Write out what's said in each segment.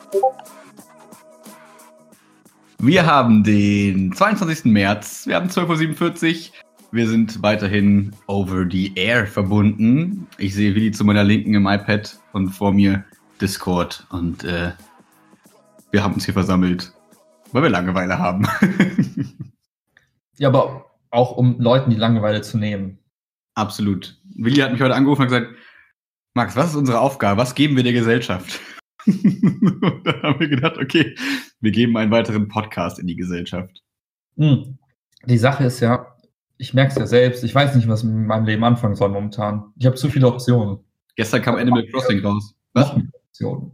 Wir haben den 22. März, wir haben 12:47 Uhr. Wir sind weiterhin over the air verbunden. Ich sehe Willi zu meiner Linken im iPad und vor mir Discord. Und wir haben uns hier versammelt, weil wir Langeweile haben. Ja, aber auch um Leuten die Langeweile zu nehmen. Absolut. Willi hat mich heute angerufen und gesagt, Max, was ist unsere Aufgabe? Was geben wir der Gesellschaft? Und dann haben wir gedacht, okay, wir geben einen weiteren Podcast in die Gesellschaft. Die Sache ist ja, ich merke es ja selbst, ich weiß nicht, was ich mit meinem Leben anfangen soll momentan. Ich habe zu viele Optionen. Gestern kam Animal Crossing raus. Was? Optionen.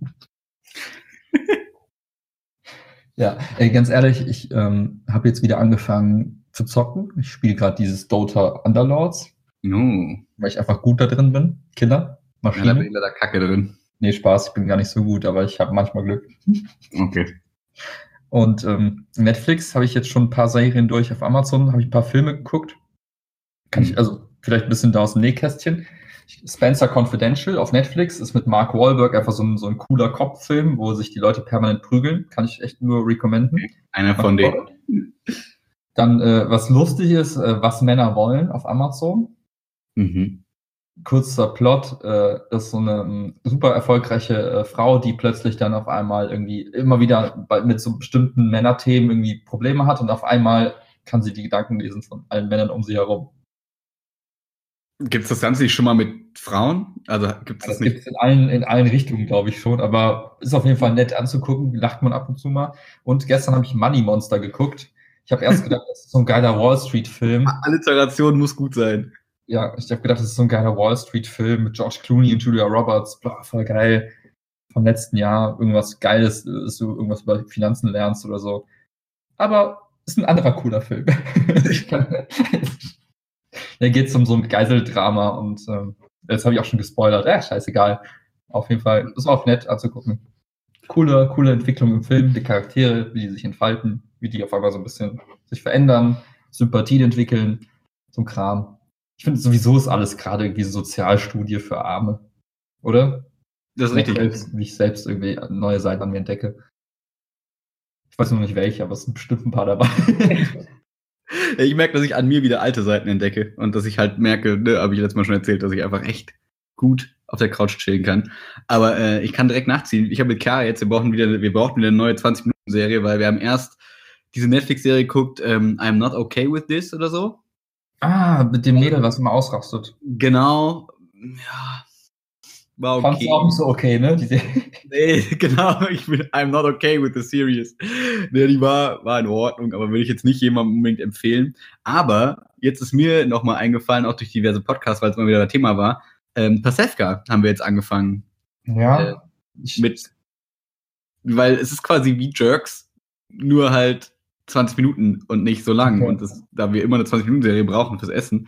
Ja, ganz ehrlich, ich habe jetzt wieder angefangen zu zocken. Ich spiele gerade dieses Dota Underlords, weil ich einfach gut da drin bin. Killer, Maschine. Ja, da bin ich leider kacke drin. Nee, Spaß, ich bin gar nicht so gut, aber ich habe manchmal Glück. Okay. Und Netflix habe ich jetzt schon ein paar Serien durch. Auf Amazon habe ich ein paar Filme geguckt. Kann ich, also vielleicht ein bisschen da aus dem Nähkästchen. Spencer Confidential auf Netflix ist mit Mark Wahlberg einfach so ein cooler Kopffilm, wo sich die Leute permanent prügeln. Kann ich echt nur recommenden. Okay. Einer von denen. Dann, was lustig ist, Was Männer wollen auf Amazon. Kurzer Plot, das ist so eine super erfolgreiche Frau, die plötzlich dann auf einmal irgendwie immer wieder mit so bestimmten Männerthemen irgendwie Probleme hat und auf einmal kann sie die Gedanken lesen von allen Männern um sie herum. Gibt es das Ganze nicht schon mal mit Frauen? Also gibt es das nicht? Gibt's in allen Richtungen, glaube ich schon, aber ist auf jeden Fall nett anzugucken, lacht man ab und zu mal. Und gestern habe ich Money Monster geguckt. Ich habe erst gedacht, das ist so ein geiler Wall Street Film. Alliteration muss gut sein. Ja, ich habe gedacht, das ist so ein geiler Wall Street Film mit George Clooney und Julia Roberts. Blah, voll geil. Vom letzten Jahr irgendwas Geiles, dass du irgendwas über Finanzen lernst oder so. Aber ist ein anderer cooler Film. Da geht es um so ein Geiseldrama und jetzt habe ich auch schon gespoilert. Scheißegal. Auf jeden Fall, ist auch nett anzugucken. Coole Entwicklung im Film, die Charaktere, wie die sich entfalten, wie die auf einmal so ein bisschen sich verändern, Sympathien entwickeln, so ein Kram. Ich finde, sowieso ist alles gerade irgendwie Sozialstudie für Arme. Oder? Das ist richtig. Wie ich selbst irgendwie neue Seiten an mir entdecke. Ich weiß noch nicht welche, aber es sind bestimmt ein paar dabei. Ich merke, dass ich an mir wieder alte Seiten entdecke und dass ich halt merke, habe ich letztes Mal schon erzählt, dass ich einfach echt gut auf der Couch chillen kann. Aber ich kann direkt nachziehen. Ich habe mit Kara jetzt, wir brauchen wieder eine neue 20-Minuten-Serie, weil wir haben erst diese Netflix-Serie geguckt, I'm Not Okay With This oder so. Mit dem Mädel, was immer ausrastet. Genau. Ja. War okay. Fandst du auch nicht so okay, ne? Nee, genau. I'm not okay with the series. Nee, die war in Ordnung, aber würde ich jetzt nicht jemandem unbedingt empfehlen. Aber jetzt ist mir nochmal eingefallen, auch durch diverse Podcasts, weil es mal wieder ein Thema war, Pasewka haben wir jetzt angefangen. Ja. Weil es ist quasi wie Jerks, nur halt 20 Minuten und nicht so lang. Okay. Und da wir immer eine 20-Minuten-Serie brauchen fürs Essen,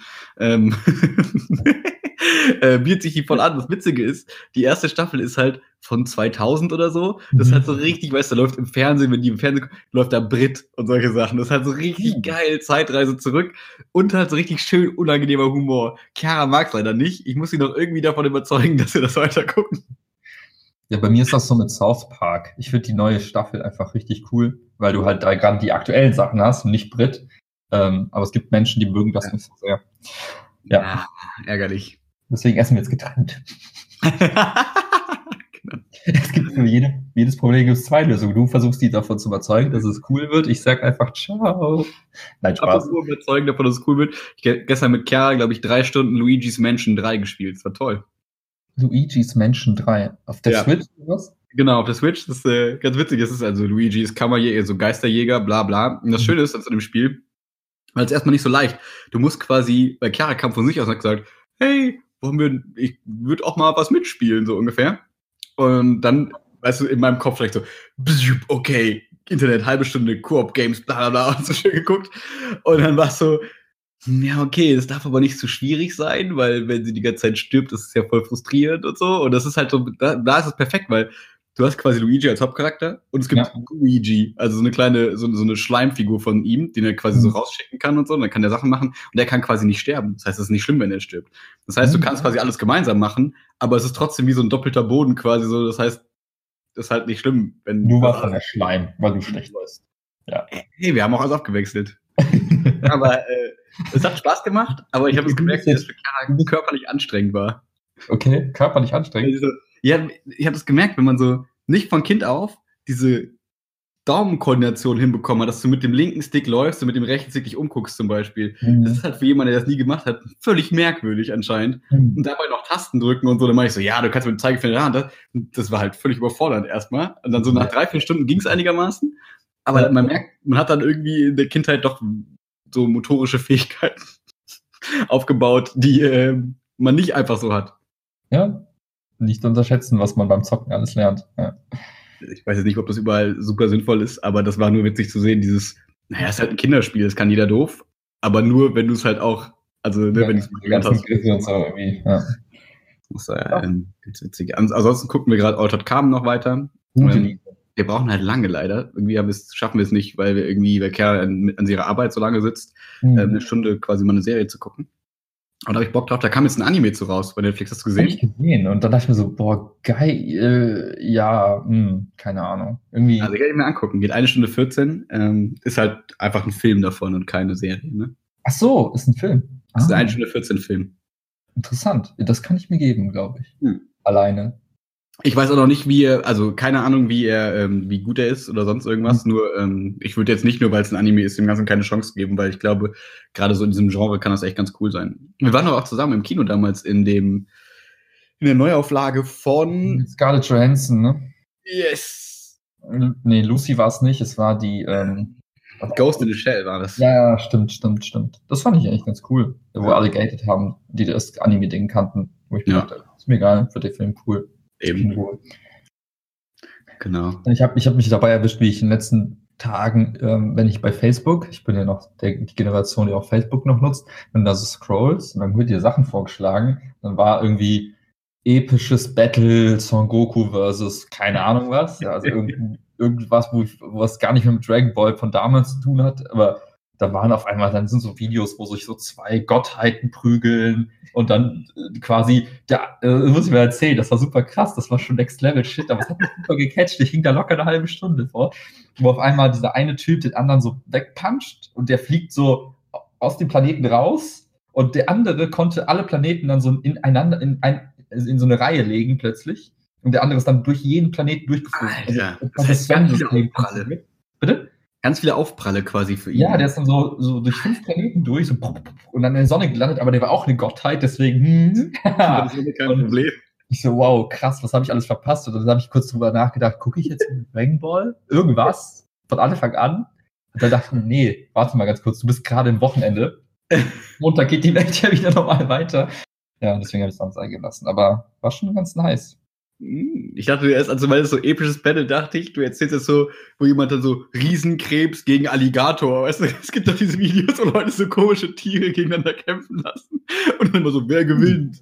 bietet sich die voll an. Das Witzige ist, die erste Staffel ist halt von 2000 oder so. Das ist halt so richtig, weißt du, da läuft im Fernsehen, wenn die im Fernsehen läuft da Brit und solche Sachen. Das ist halt so richtig geil, Zeitreise zurück und halt so richtig schön unangenehmer Humor. Chiara mag's leider nicht. Ich muss sie noch irgendwie davon überzeugen, dass wir das weiter gucken. Ja, bei mir ist das so mit South Park. Ich finde die neue Staffel einfach richtig cool, weil du halt da gerade die aktuellen Sachen hast und nicht Brit. Aber es gibt Menschen, die mögen das nicht so sehr. Ja, ärgerlich. Deswegen essen wir jetzt getrennt. Genau. Es gibt für jedes Problem gibt es zwei Lösungen. Du versuchst die davon zu überzeugen, dass es cool wird. Ich sag einfach ciao. Nein, Spaß. Aber nur überzeugen davon, dass es cool wird. Ich habe gestern mit Chiara, glaube ich, 3 Stunden Luigi's Mansion 3 gespielt. Das war toll. Luigi's Mansion 3. Auf der Switch oder was? Genau, auf der Switch. Das ist ganz witzig. Das ist also Luigi's Kammerjäger, so Geisterjäger, bla bla. Und das Schöne ist an dem Spiel, weil es erstmal nicht so leicht. Du musst quasi, weil Chiara kam von sich aus und hat gesagt, hey, ich würde auch mal was mitspielen, so ungefähr. Und dann, weißt du, in meinem Kopf vielleicht so, okay, Internet, halbe Stunde, Koop-Games, bla bla bla, und so schön geguckt. Und dann war es so, ja, okay, das darf aber nicht so schwierig sein, weil wenn sie die ganze Zeit stirbt, ist es ja voll frustrierend und so. Und das ist halt so, da ist es perfekt, weil du hast quasi Luigi als Hauptcharakter und es gibt Luigi, also so eine kleine, so eine Schleimfigur von ihm, den er quasi so rausschicken kann und so, und dann kann der Sachen machen und der kann quasi nicht sterben. Das heißt, es ist nicht schlimm, wenn er stirbt. Das heißt, du kannst quasi alles gemeinsam machen, aber es ist trotzdem wie so ein doppelter Boden quasi so. Das heißt, das ist halt nicht schlimm, wenn. Du warst dann der Schleim, weil du schlecht warst. Ja. Hey, wir haben auch alles abgewechselt. Aber es hat Spaß gemacht, aber ich habe es gemerkt, dass es für Clara körperlich anstrengend war. Okay, körperlich anstrengend? Also, ja, ich habe es gemerkt, wenn man so nicht von Kind auf diese Daumenkoordination hinbekommen hat, dass du mit dem linken Stick läufst und mit dem rechten Stick dich umguckst zum Beispiel. Das ist halt für jemanden, der das nie gemacht hat, völlig merkwürdig anscheinend. Und dabei noch Tasten drücken und so, dann mache ich so, ja, du kannst mit dem Zeigefinger in der Hand. Das war halt völlig überfordernd erstmal. Und dann so nach 3-4 Stunden ging es einigermaßen. Aber man merkt, man hat dann irgendwie in der Kindheit doch so motorische Fähigkeiten aufgebaut, die man nicht einfach so hat. Ja, nicht unterschätzen, was man beim Zocken alles lernt. Ja. Ich weiß jetzt nicht, ob das überall super sinnvoll ist, aber das war nur witzig zu sehen, es ist halt ein Kinderspiel, das kann jeder doof, aber nur, wenn du es halt auch, also wenn du es gelernt hast. Und so irgendwie, ja. Das war ganz witzig. Ansonsten gucken wir gerade Altered Carbon noch weiter. Wir brauchen halt lange leider. Irgendwie schaffen wir es nicht, weil Kerl an ihrer Arbeit so lange sitzt, eine Stunde quasi mal eine Serie zu gucken. Und da habe ich Bock drauf, da kam jetzt ein Anime zu raus bei Netflix, hast du gesehen? Hab ich gesehen und dann dachte ich mir so, boah, geil, keine Ahnung. Irgendwie. Also ich kann ich mir angucken, geht 1 Stunde 14, ist halt einfach ein Film davon und keine Serie, ne? Ach so, ist ein Film. Das ist ein 1 Stunde 14 Film. Interessant, das kann ich mir geben, glaube ich. Alleine. Ich weiß auch noch nicht, keine Ahnung, wie gut er ist oder sonst irgendwas. Nur, ich würde jetzt nicht nur, weil es ein Anime ist, dem Ganzen keine Chance geben, weil ich glaube, gerade so in diesem Genre kann das echt ganz cool sein. Wir waren doch auch zusammen im Kino damals in der Neuauflage von Scarlett Johansson, ne? Yes! Nee, Lucy war es nicht, es war die Ghost in the Shell war das. Ja, stimmt. Das fand ich eigentlich ganz cool, wo alle gated haben, die das Anime-Ding kannten. Wo ich mir dachte, ist mir egal, für den Film cool. Eben. Genau. Ich hab mich dabei erwischt, wie ich in den letzten Tagen, wenn ich bei Facebook, ich bin ja noch die Generation, die auch Facebook noch nutzt, wenn du da so scrollst und dann wird dir Sachen vorgeschlagen, dann war irgendwie episches Battle Son Goku versus keine Ahnung was, also irgendwas, was gar nicht mehr mit Dragon Ball von damals zu tun hat, aber da waren auf einmal, dann sind so Videos, wo sich so 2 Gottheiten prügeln und dann quasi, muss ich mir erzählen, das war super krass, das war schon Next Level Shit, aber es hat mich super gecatcht, ich hing da locker eine halbe Stunde vor, wo auf einmal dieser eine Typ den anderen so wegpuncht und der fliegt so aus dem Planeten raus und der andere konnte alle Planeten dann so in so eine Reihe legen plötzlich und der andere ist dann durch jeden Planeten durchgeflogen. Alter, das heißt ganz viele Aufpralle. Bitte? Ganz viele Aufpralle quasi für ihn. Ja, der ist dann so durch 5 Planeten durch, so und dann in der Sonne gelandet, aber der war auch eine Gottheit, deswegen. Das ist kein Problem. Ich so, wow, krass, was habe ich alles verpasst? Und dann habe ich kurz drüber nachgedacht, gucke ich jetzt mit Dragon Ball? Irgendwas? Von Anfang an? Und dann dachte ich, nee, warte mal ganz kurz, du bist gerade im Wochenende. Montag geht die Welt ja wieder normal weiter. Ja, und deswegen habe ich es sonst eingelassen. Aber war schon ganz nice. Ich dachte erst, also weil es so episches Battle, dachte ich, du erzählst jetzt so, wo jemand dann so Riesenkrebs gegen Alligator, weißt du, es gibt doch diese Videos, wo Leute so komische Tiere gegeneinander kämpfen lassen und dann immer so, wer gewinnt?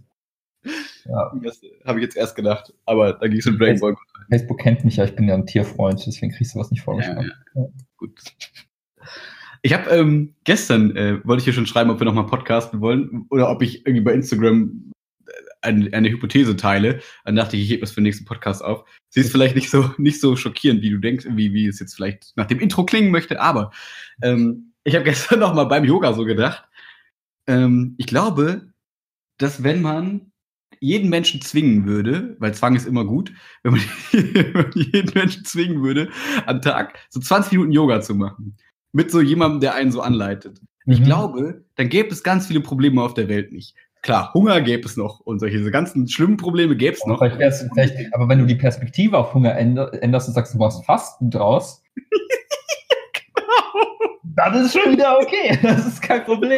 Ja. Das habe ich jetzt erst gedacht, aber da ging es um Dragon Ball. Facebook kennt mich ja, ich bin ja ein Tierfreund, deswegen kriegst du was nicht vorgeschlagen. Ja. Gut. Ich habe gestern, wollte ich hier schon schreiben, ob wir nochmal podcasten wollen oder ob ich irgendwie bei Instagram eine Hypothese teile. Dann dachte ich hebe das für den nächsten Podcast auf. Sie ist vielleicht nicht so schockierend, wie du denkst, wie es jetzt vielleicht nach dem Intro klingen möchte, aber ich habe gestern noch mal beim Yoga so gedacht, ich glaube, dass wenn man jeden Menschen zwingen würde, weil Zwang ist immer gut, wenn man jeden Menschen zwingen würde, am Tag so 20 Minuten Yoga zu machen, mit so jemandem, der einen so anleitet. Ich glaube, dann gäbe es ganz viele Probleme auf der Welt nicht. Klar, Hunger gäbe es noch und diese ganzen schlimmen Probleme gäbe es noch. Aber wenn du die Perspektive auf Hunger änderst und sagst, du machst Fasten draus, genau. Dann ist es schon wieder okay. Das ist kein Problem.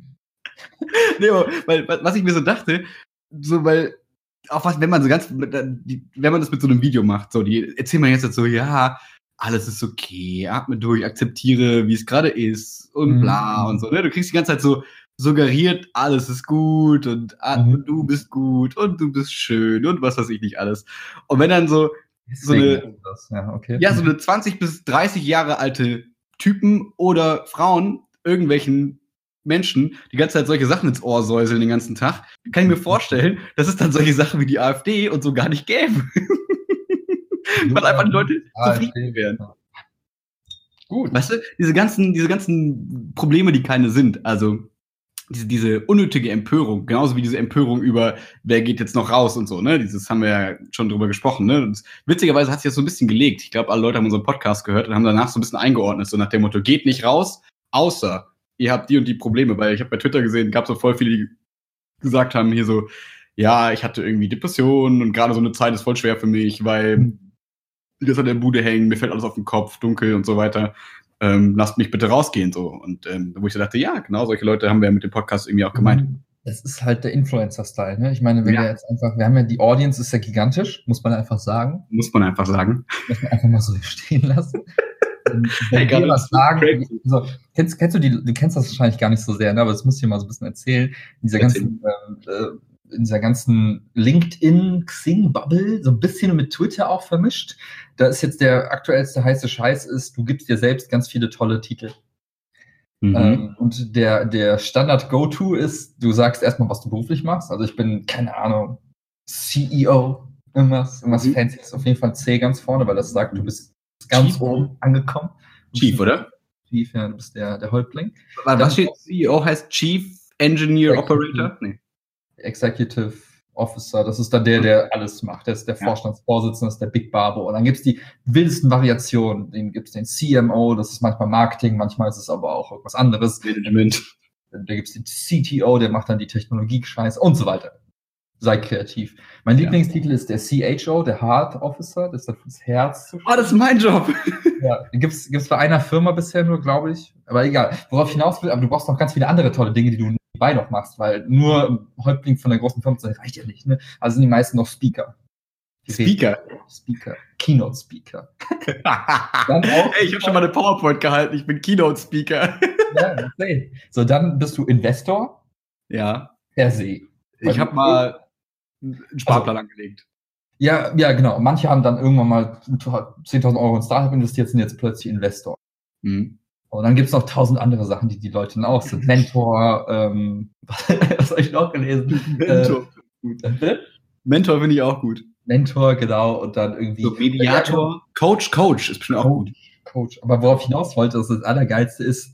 Nee, aber, weil, was ich mir so dachte, so, weil, auch was, wenn man das mit so einem Video macht, so, die erzählen mir jetzt so, ja, alles ist okay, atme durch, akzeptiere, wie es gerade ist und bla und so, ne? Du kriegst die ganze Zeit so suggeriert, alles ist gut und du bist gut und du bist schön und was weiß ich nicht alles. Und wenn dann so eine 20 bis 30 Jahre alte Typen oder Frauen irgendwelchen Menschen die ganze Zeit solche Sachen ins Ohr säuseln den ganzen Tag, kann ich mir vorstellen, dass es dann solche Sachen wie die AfD und so gar nicht gäbe. Weil einfach die Leute zufrieden werden. Gut. Weißt du, diese ganzen Probleme, die keine sind, also diese unnötige Empörung, genauso wie diese Empörung über, wer geht jetzt noch raus und so, ne? Dieses haben wir ja schon drüber gesprochen, ne? Und witzigerweise hat sich das so ein bisschen gelegt. Ich glaube, alle Leute haben unseren Podcast gehört und haben danach so ein bisschen eingeordnet, so nach dem Motto, geht nicht raus, außer ihr habt die und die Probleme. Weil ich habe bei Twitter gesehen, gab es so voll viele, die gesagt haben, hier so, ja, ich hatte irgendwie Depressionen und gerade so eine Zeit ist voll schwer für mich, weil ich das an der Bude hängen, mir fällt alles auf den Kopf, dunkel und so weiter. Lasst mich bitte rausgehen, so. Und wo ich so dachte, ja, genau, solche Leute haben wir ja mit dem Podcast irgendwie auch gemeint. Das ist halt der Influencer-Style, ne? Ich meine, wenn wir jetzt einfach, wir haben ja, die Audience ist ja gigantisch, muss man einfach sagen. Muss man einfach einfach mal so stehen lassen. Wenn Hey, wir was sagen, so, kennst du du kennst das wahrscheinlich gar nicht so sehr, ne? Aber das muss ich dir mal so ein bisschen erzählen. In dieser ganzen LinkedIn, Xing-Bubble, so ein bisschen mit Twitter auch vermischt. Da ist jetzt der aktuellste heiße Scheiß ist, du gibst dir selbst ganz viele tolle Titel. Und der Standard-Go-To ist, du sagst erstmal, was du beruflich machst. Also ich bin, keine Ahnung, CEO, irgendwas Fancyes, auf jeden Fall C ganz vorne, weil das sagt, du bist ganz Chief oben angekommen. Chief, oder? Chief, ja, du bist der Häuptling. Was steht CEO heißt Chief Engineer Operator? Nee. Executive Officer, das ist dann der alles macht. Der ist der Vorstandsvorsitzende, das ist der Big Barbo. Und dann gibt's die wildesten Variationen. Den gibt's den CMO, das ist manchmal Marketing, manchmal ist es aber auch irgendwas anderes. Management. Da gibt's den CTO, der macht dann die Technologie-Scheiße und so weiter. Sei kreativ. Mein Lieblingstitel ist der CHO, der Heart Officer, das ist dann fürs Herz. Das ist mein Job. Ja, gibt's bei einer Firma bisher nur, glaube ich. Aber egal. Worauf ich hinaus will, aber du brauchst noch ganz viele andere tolle Dinge, die du nebenbei noch machst, weil nur Häuptling von der großen Firma zu sein, reicht ja nicht, ne? Also sind die meisten noch Speaker. Speaker. Keynote Speaker. Dann auch, ich habe schon mal eine PowerPoint gehalten, ich bin Keynote Speaker. Ja, so, dann bist du Investor. Ja. Per se. Ich habe mal einen Sparplan angelegt. Ja, genau. Manche haben dann irgendwann mal 10.000 Euro in Startup investiert, sind jetzt plötzlich Investor. Und dann gibt's noch 1.000 andere Sachen, die Leute dann auch sind. Mentor, was habe ich noch gelesen? Mentor finde ich auch gut. Mentor, genau. Und dann irgendwie... So Mediator. Coach ist bestimmt auch gut. Coach. Aber worauf ich hinaus wollte, das Allergeilste ist,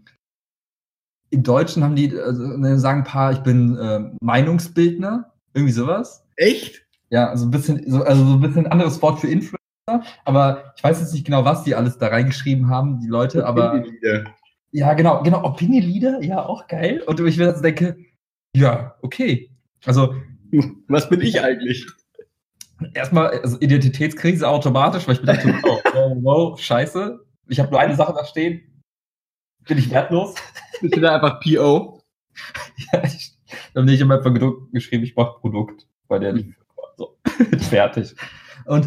im Deutschen haben die, sagen ein paar, ich bin Meinungsbildner, irgendwie sowas. Echt? Ja, also so ein bisschen anderes Wort für Influencer, aber ich weiß jetzt nicht genau, was die alles da reingeschrieben haben, die Leute, aber ja, genau, Opinion Leader, ja, auch geil. Und ich mir jetzt denke, ja, okay. Also was bin ich eigentlich? Erstmal also Identitätskrise automatisch, weil ich mir dachte, wow, scheiße, ich habe nur eine Sache da stehen, bin ich wertlos. Ich bin da einfach PO. Ja, ich habe nicht in meinem Produkt geschrieben, ich mache Produkt, weil der nicht so fertig. Und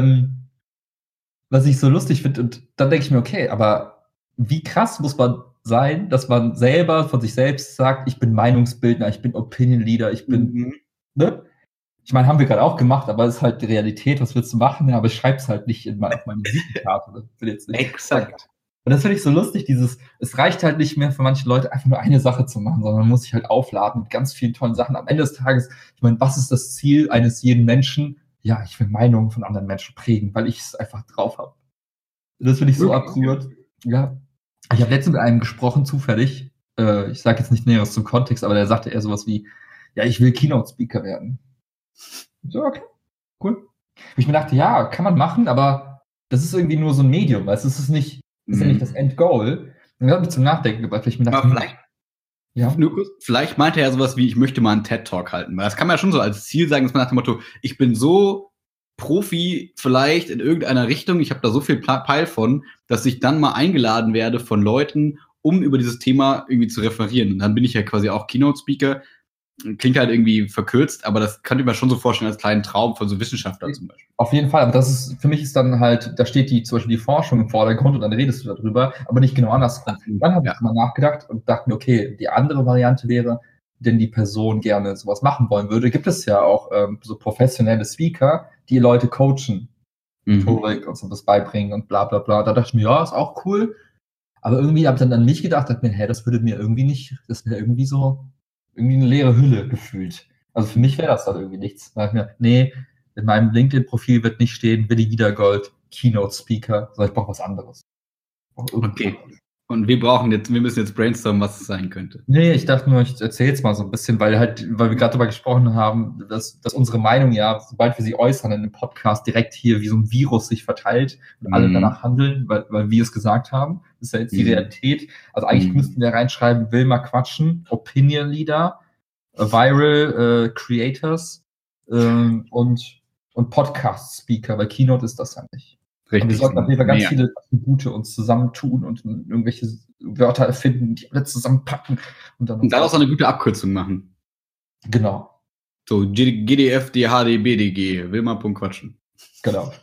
was ich so lustig finde, und dann denke ich mir, okay, aber wie krass muss man sein, dass man selber von sich selbst sagt, ich bin Meinungsbildner, ich bin Opinion Leader, ich bin, ne? Ich meine, haben wir gerade auch gemacht, aber es ist halt die Realität, was willst du machen? Ja, aber ich schreibe es halt nicht auf meine Visitenkarte. Exakt. Und das finde ich so lustig, es reicht halt nicht mehr für manche Leute einfach nur eine Sache zu machen, sondern man muss sich halt aufladen mit ganz vielen tollen Sachen. Am Ende des Tages, ich meine, was ist das Ziel eines jeden Menschen? Ja, ich will Meinungen von anderen Menschen prägen, weil ich es einfach drauf habe. Das finde ich so absurd. Ja. Ich habe letztens mit einem gesprochen, zufällig. Ich sage jetzt nicht Näheres zum Kontext, aber der sagte eher sowas wie, ja, ich will Keynote-Speaker werden. So, okay, cool. Und ich mir dachte, ja, kann man machen, aber das ist irgendwie nur so ein Medium, weil es ist nicht, ist ja nicht das Endgoal. Und das hat mich zum Nachdenken gebracht, weil ich mir dachte, vielleicht meinte er ja sowas wie, ich möchte mal einen TED-Talk halten. Weil das kann man ja schon so als Ziel sagen, dass man nach dem Motto, ich bin so Profi vielleicht in irgendeiner Richtung, ich habe da so viel Peil von, dass ich dann mal eingeladen werde von Leuten, um über dieses Thema irgendwie zu referieren. Und dann bin ich ja quasi auch Keynote-Speaker. Klingt halt irgendwie verkürzt, aber das kann ich mir schon so vorstellen als kleinen Traum von so Wissenschaftlern zum Beispiel. Auf jeden Fall, aber das ist, für mich ist dann halt, da steht zum Beispiel die Forschung im Vordergrund und dann redest du darüber, aber nicht genau andersrum. Dann habe ich mal nachgedacht und dachte mir, okay, die andere Variante wäre, denn die Person gerne sowas machen wollen würde, gibt es ja auch so professionelle Speaker, die Leute coachen, Rhetorik und so was beibringen und bla bla bla. Da dachte ich mir, ja, ist auch cool, aber irgendwie habe ich dann an mich gedacht, dachte mir, das würde mir irgendwie nicht, das wäre irgendwie so, irgendwie eine leere Hülle gefühlt. Also für mich wäre das dann irgendwie nichts. Da dachte ich mir, nee, in meinem LinkedIn-Profil wird nicht stehen, Willi Wiedergold, Keynote-Speaker, sondern ich brauche was anderes. Okay. Und wir müssen jetzt brainstormen, was es sein könnte. Nee, ich dachte nur, ich erzähle es mal so ein bisschen, weil wir gerade darüber gesprochen haben, dass unsere Meinung ja, sobald wir sie äußern in einem Podcast, direkt hier wie so ein Virus sich verteilt und alle danach handeln, weil wir es gesagt haben. Das ist ja jetzt die Realität. Also eigentlich müssten wir reinschreiben, will mal quatschen, Opinion Leader, Viral Creators und Podcast Speaker, weil Keynote ist das ja nicht. Richtig. Und wir sollten auf jeden Fall ganz viele Attribute uns zusammentun und irgendwelche Wörter erfinden, die alle zusammenpacken. Und daraus eine gute Abkürzung machen. Genau. So, GDF, DHD, BDG, will mal Punkt quatschen. Genau.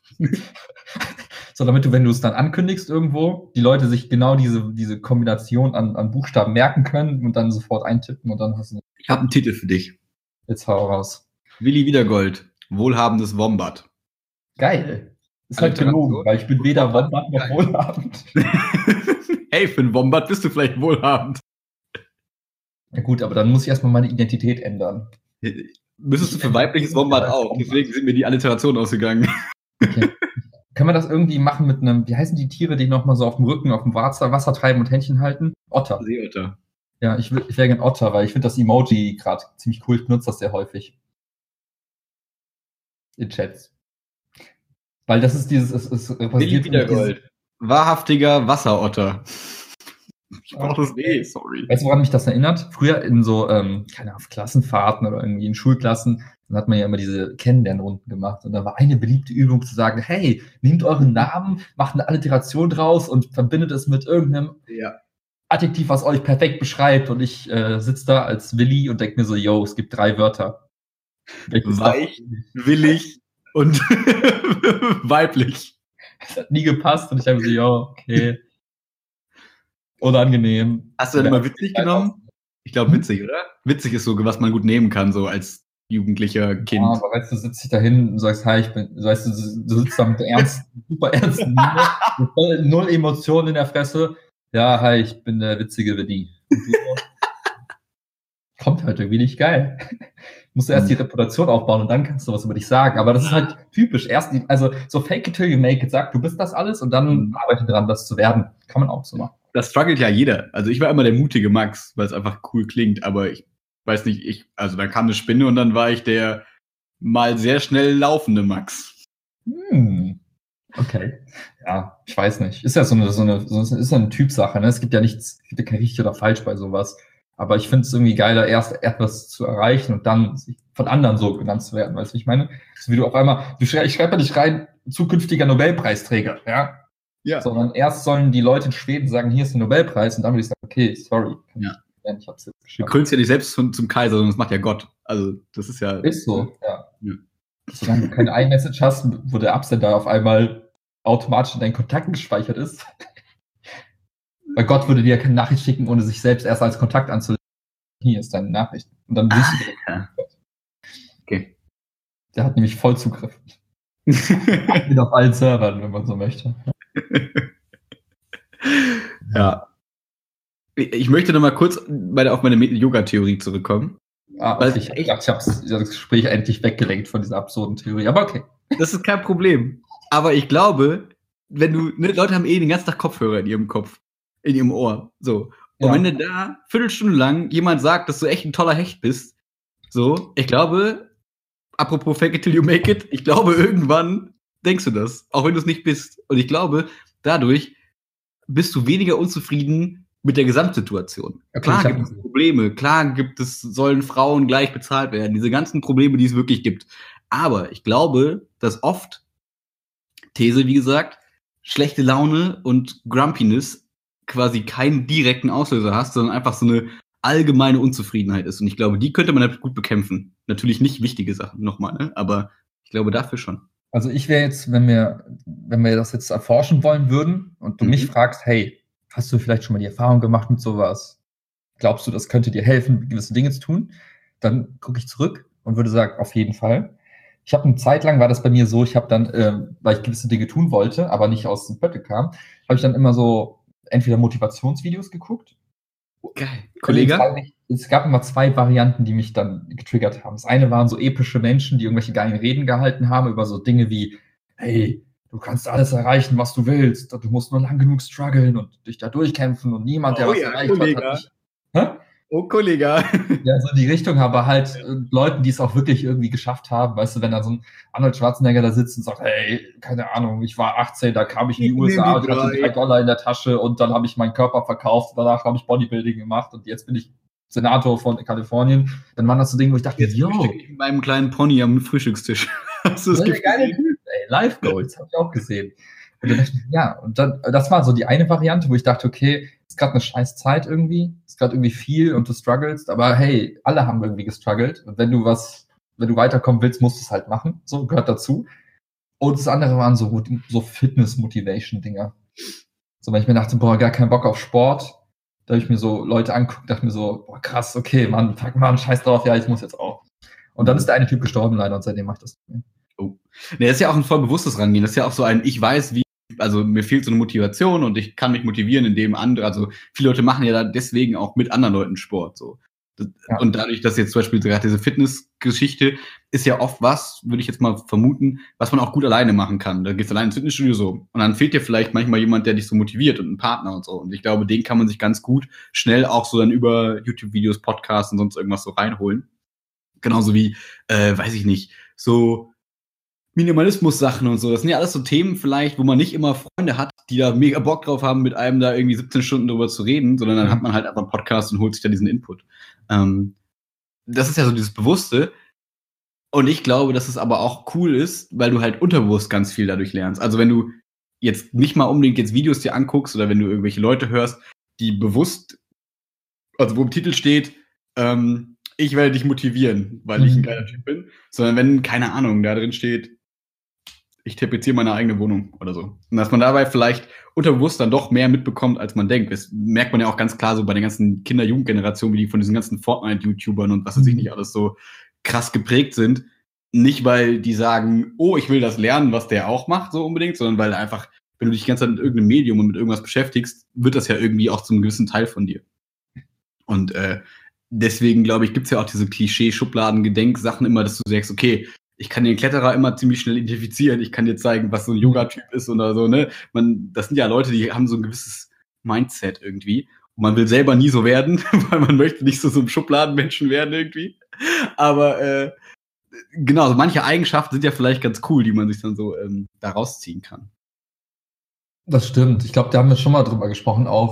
So, damit wenn du es dann ankündigst irgendwo, die Leute sich genau diese Kombination an Buchstaben merken können und dann sofort eintippen und dann hast du... Ich habe einen Titel für dich. Jetzt hau raus. Willi Wiedergold, wohlhabendes Wombat. Geil. Ist halt gelogen, weil ich bin weder Wombat noch wohlhabend. Hey, für einen Wombat bist du vielleicht wohlhabend. Ja gut, aber dann muss ich erstmal meine Identität ändern. Müsstest du für weibliches Wombat auch. Deswegen sind mir die Alliterationen ausgegangen. Okay. Kann man das irgendwie machen mit einem, wie heißen die Tiere, die nochmal so auf dem Rücken, auf dem Wasser treiben und Händchen halten? Otter. Seeotter. Ja, ich wäre gern Otter, weil ich finde das Emoji gerade ziemlich cool. Ich benutze das sehr häufig. In Chats. Weil das ist es Willi Wiedergold. Wahrhaftiger Wasserotter. Ich brauche das sorry. Weißt du, woran mich das erinnert? Früher in so, keine Ahnung, Klassenfahrten oder irgendwie in Schulklassen, dann hat man ja immer diese Kennenlernrunden gemacht. Und da war eine beliebte Übung zu sagen, hey, nehmt euren Namen, macht eine Alliteration draus und verbindet es mit irgendeinem Adjektiv, was euch perfekt beschreibt. Und ich sitze da als Willi und denke mir so, yo, es gibt 3 Wörter. Weich, willig und weiblich. Das hat nie gepasst und ich habe so, ja, okay. Unangenehm. Hast du denn immer witzig genommen? Ich glaube witzig, oder? Witzig ist so, was man gut nehmen kann, so als jugendlicher Kind. Ja, aber weißt du, sitzt dich da hin und sagst, hi, du sitzt da mit super ernsten Miene, null Emotionen in der Fresse. Ja, hi, ich bin der witzige Willi. Kommt halt irgendwie nicht geil. Musst du erst die Reputation aufbauen und dann kannst du was über dich sagen. Aber das ist halt typisch. Also so fake it till you make it, sag, du bist das alles und dann arbeite dran, das zu werden. Kann man auch so machen. Das struggelt ja jeder. Also ich war immer der mutige Max, weil es einfach cool klingt, aber ich weiß nicht, also dann kam eine Spinne und dann war ich der mal sehr schnell laufende Max. Okay. Ja, ich weiß nicht. Ist ja so eine Typsache, ne? Es gibt ja kein richtig oder falsch bei sowas. Aber ich finde es irgendwie geiler, erst etwas zu erreichen und dann von anderen so genannt zu werden. Weißt du, wie ich meine? So wie du auf einmal, ich schreibe ja nicht rein, zukünftiger Nobelpreisträger, ja? Ja. Sondern erst sollen die Leute in Schweden sagen, hier ist der Nobelpreis und dann würde ich sagen, okay, sorry. Ich hab's jetzt geschafft. Du krönst ja nicht selbst zum Kaiser, sondern das macht ja Gott. Also, das ist ja... Ist so, ja. Solange du keine iMessage hast, wo der Absender auf einmal automatisch in deinen Kontakten gespeichert ist. Weil Gott würde dir keine Nachricht schicken, ohne sich selbst erst als Kontakt anzulegen. Hier ist deine Nachricht. Und dann siehst du den. Okay. Der hat nämlich Vollzugriff. Auf allen Servern, wenn man so möchte. Ja. Ich möchte noch mal kurz auf meine Yoga-Theorie zurückkommen. Okay. Ich habe das Gespräch endlich weggelenkt von dieser absurden Theorie, aber okay. Das ist kein Problem. Aber ich glaube, Leute haben den ganzen Tag Kopfhörer in ihrem Kopf. In ihrem Ohr. So. Und wenn dir da Viertelstunde lang jemand sagt, dass du echt ein toller Hecht bist, so, ich glaube, apropos fake it till you make it, ich glaube, irgendwann denkst du das, auch wenn du es nicht bist. Und ich glaube, dadurch bist du weniger unzufrieden mit der Gesamtsituation. Okay, klar gibt es Probleme, sollen Frauen gleich bezahlt werden, diese ganzen Probleme, die es wirklich gibt. Aber ich glaube, dass oft, These, wie gesagt, schlechte Laune und Grumpiness quasi keinen direkten Auslöser hast, sondern einfach so eine allgemeine Unzufriedenheit ist. Und ich glaube, die könnte man halt gut bekämpfen. Natürlich nicht wichtige Sachen nochmal, ne? Aber ich glaube dafür schon. Also ich wäre jetzt, wenn wir das jetzt erforschen wollen würden und du mich fragst, hey, hast du vielleicht schon mal die Erfahrung gemacht mit sowas? Glaubst du, das könnte dir helfen, gewisse Dinge zu tun? Dann gucke ich zurück und würde sagen, auf jeden Fall. Ich habe eine Zeit lang, war das bei mir so, ich habe dann, weil ich gewisse Dinge tun wollte, aber nicht aus dem Pötte kam, habe ich dann immer so entweder Motivationsvideos geguckt Geil. Kollege? Es gab immer 2 Varianten, die mich dann getriggert haben. Das eine waren so epische Menschen, die irgendwelche geilen Reden gehalten haben über so Dinge wie, hey, du kannst alles erreichen, was du willst. Du musst nur lang genug strugglen und dich da durchkämpfen und niemand, der was erreicht Kollege. hat nicht. Hä? Oh, Kollege. Ja, so in die Richtung, aber halt Leuten, die es auch wirklich irgendwie geschafft haben. Weißt du, wenn da so ein Arnold Schwarzenegger da sitzt und sagt, hey, keine Ahnung, ich war 18, da kam ich in die USA und hatte $3 in der Tasche und dann habe ich meinen Körper verkauft, danach habe ich Bodybuilding gemacht und jetzt bin ich Senator von Kalifornien. Dann waren das so Dinge, wo ich dachte, jetzt frühstück ich mit meinem kleinen Pony am Frühstückstisch. Hast du das geile Typ, ey, Life Goals, habe ich auch gesehen. Und dann dachte ich, ja, und dann, das war so die eine Variante, wo ich dachte, okay, ist gerade eine scheiß Zeit irgendwie, ist gerade irgendwie viel und du strugglest, aber hey, alle haben irgendwie gestruggelt und wenn du weiterkommen willst, musst du es halt machen, so gehört dazu. Und das andere waren so Fitness-Motivation-Dinger. So, wenn ich mir dachte, boah, gar keinen Bock auf Sport, da habe ich mir so Leute angeguckt, dachte mir so, boah, krass, okay, Mann, fuck mal, scheiß drauf, ja, ich muss jetzt auch. Und dann ist der eine Typ gestorben leider und seitdem mache ich das nicht mehr. Oh. Nee, das ist ja auch ein voll bewusstes Rangehen. Das ist ja auch so ein, ich weiß, wie, also mir fehlt so eine Motivation und ich kann mich motivieren, indem andere, also viele Leute machen ja dann deswegen auch mit anderen Leuten Sport, so. Ja. Und dadurch, dass jetzt zum Beispiel gerade diese Fitnessgeschichte ist ja oft was, würde ich jetzt mal vermuten, was man auch gut alleine machen kann. Da gehst du allein ins Fitnessstudio so. Und dann fehlt dir vielleicht manchmal jemand, der dich so motiviert und ein Partner und so. Und ich glaube, den kann man sich ganz gut schnell auch so dann über YouTube-Videos, Podcasts und sonst irgendwas so reinholen. Genauso wie, weiß ich nicht, so Minimalismus-Sachen und so. Das sind ja alles so Themen vielleicht, wo man nicht immer Freunde hat, die da mega Bock drauf haben, mit einem da irgendwie 17 Stunden drüber zu reden, sondern dann hat man halt einfach einen Podcast und holt sich da diesen Input. Das ist ja so dieses Bewusste. Und ich glaube, dass es aber auch cool ist, weil du halt unterbewusst ganz viel dadurch lernst. Also wenn du jetzt nicht mal unbedingt jetzt Videos dir anguckst oder wenn du irgendwelche Leute hörst, die bewusst, also wo im Titel steht, ich werde dich motivieren, weil ich ein geiler Typ bin, sondern wenn, keine Ahnung, da drin steht, ich tapeziere meine eigene Wohnung oder so. Und dass man dabei vielleicht unterbewusst dann doch mehr mitbekommt, als man denkt. Das merkt man ja auch ganz klar so bei den ganzen Kinder-Jugendgenerationen, wie die von diesen ganzen Fortnite-YouTubern und was weiß ich nicht alles so krass geprägt sind. Nicht, weil die sagen, oh, ich will das lernen, was der auch macht, so unbedingt, sondern weil einfach, wenn du dich die ganze Zeit mit irgendeinem Medium und mit irgendwas beschäftigst, wird das ja irgendwie auch zu einem gewissen Teil von dir. Und deswegen, glaube ich, gibt's ja auch diese Klischee-Schubladen-Gedenksachen immer, dass du sagst, okay, ich kann den Kletterer immer ziemlich schnell identifizieren. Ich kann dir zeigen, was so ein Yoga-Typ ist oder so, ne? Das sind ja Leute, die haben so ein gewisses Mindset irgendwie. Und man will selber nie so werden, weil man möchte nicht so ein Schubladenmenschen werden irgendwie. Aber genau, so manche Eigenschaften sind ja vielleicht ganz cool, die man sich dann so da rausziehen kann. Das stimmt. Ich glaube, da haben wir schon mal drüber gesprochen, auch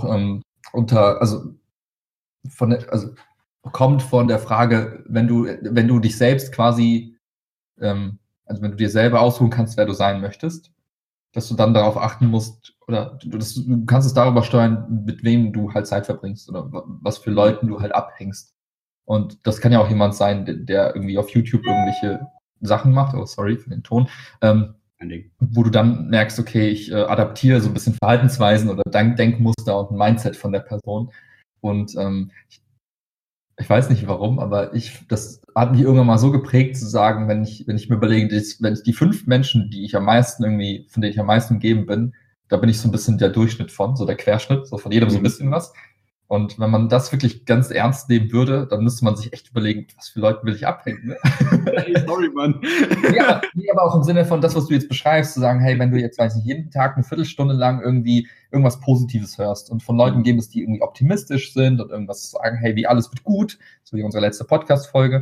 kommt von der Frage, wenn du dich selbst quasi also wenn du dir selber aussuchen kannst, wer du sein möchtest, dass du dann darauf achten musst, oder du kannst es darüber steuern, mit wem du halt Zeit verbringst oder was für Leuten du halt abhängst. Und das kann ja auch jemand sein, der irgendwie auf YouTube irgendwelche Sachen macht, oh sorry für den Ton, wo du dann merkst, okay, ich adaptiere so ein bisschen Verhaltensweisen oder Denkmuster und ein Mindset von der Person. Und ich weiß nicht warum, aber das hat mich irgendwann mal so geprägt zu sagen, wenn ich mir überlege, wenn ich die 5 Menschen, von denen ich am meisten umgeben bin, da bin ich so ein bisschen der Durchschnitt von, so der Querschnitt, so von jedem so ein bisschen was. Und wenn man das wirklich ganz ernst nehmen würde, dann müsste man sich echt überlegen, was für Leuten will ich abhängen, ne? Hey, sorry, Mann. Ja, aber auch im Sinne von das, was du jetzt beschreibst, zu sagen, hey, wenn du jetzt, weiß nicht, jeden Tag eine Viertelstunde lang irgendwie irgendwas Positives hörst und von Leuten geben es, die irgendwie optimistisch sind und irgendwas sagen, hey, wie alles wird gut, so wie unsere letzte Podcast-Folge,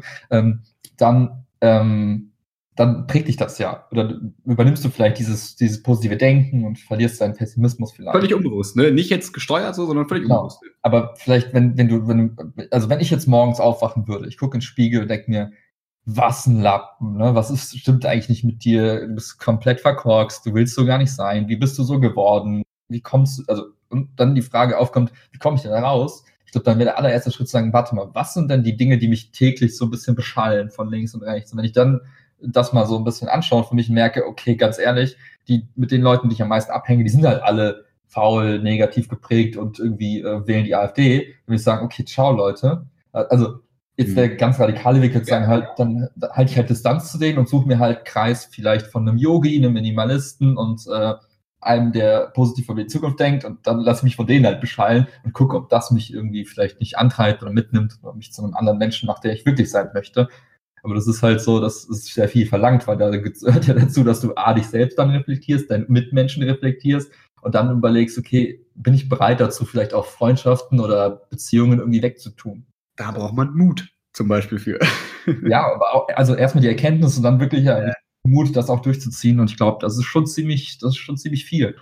dann prägt dich das ja. Oder übernimmst du vielleicht dieses positive Denken und verlierst deinen Pessimismus vielleicht. Völlig unbewusst, ne? Nicht jetzt gesteuert so, sondern völlig unbewusst. Aber vielleicht, wenn ich jetzt morgens aufwachen würde, ich gucke in den Spiegel und denke mir, was ein Lappen, ne? Stimmt eigentlich nicht mit dir? Du bist komplett verkorkst, du willst so gar nicht sein. Wie bist du so geworden? Und dann die Frage aufkommt, wie komme ich denn da raus? Ich glaube, dann wäre der allererste Schritt zu sagen, warte mal, was sind denn die Dinge, die mich täglich so ein bisschen beschallen von links und rechts? Und wenn ich dann das mal so ein bisschen anschaue und für mich merke, okay, ganz ehrlich, mit den Leuten, die ich am meisten abhänge, die sind halt alle faul, negativ geprägt und irgendwie wählen die AfD. Dann würde ich sagen, okay, ciao, Leute. Also jetzt der ganz radikale Weg jetzt sagen, halt, dann halte ich halt Distanz zu denen und suche mir halt Kreis vielleicht von einem Yogi, einem Minimalisten und einem, der positiv über die Zukunft denkt, und dann lasse ich mich von denen halt beschallen und gucke, ob das mich irgendwie vielleicht nicht antreibt oder mitnimmt oder mich zu einem anderen Menschen macht, der ich wirklich sein möchte. Aber das ist halt so, das ist sehr viel verlangt, weil da gehört ja dazu, dass du dich selbst dann reflektierst, deinen Mitmenschen reflektierst und dann überlegst, okay, bin ich bereit dazu, vielleicht auch Freundschaften oder Beziehungen irgendwie wegzutun? Da braucht man Mut zum Beispiel für. Ja, aber auch, also erstmal die Erkenntnis und dann wirklich Mut, das auch durchzuziehen. Und ich glaube, das ist schon ziemlich viel.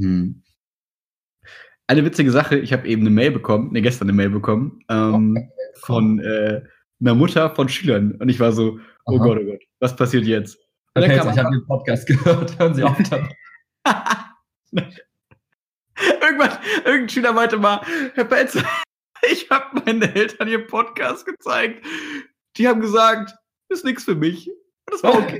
Eine witzige Sache, ich habe eben gestern eine Mail bekommen, von einer Mutter von Schülern. Und ich war so, oh Gott, was passiert jetzt? Und Okay, ich habe den Podcast gehört, hören Sie auf damit. Irgendein Schüler meinte mal, Herr Pelzer, ich habe meinen Eltern Ihren Podcast gezeigt. Die haben gesagt, ist nichts für mich. Und das war okay.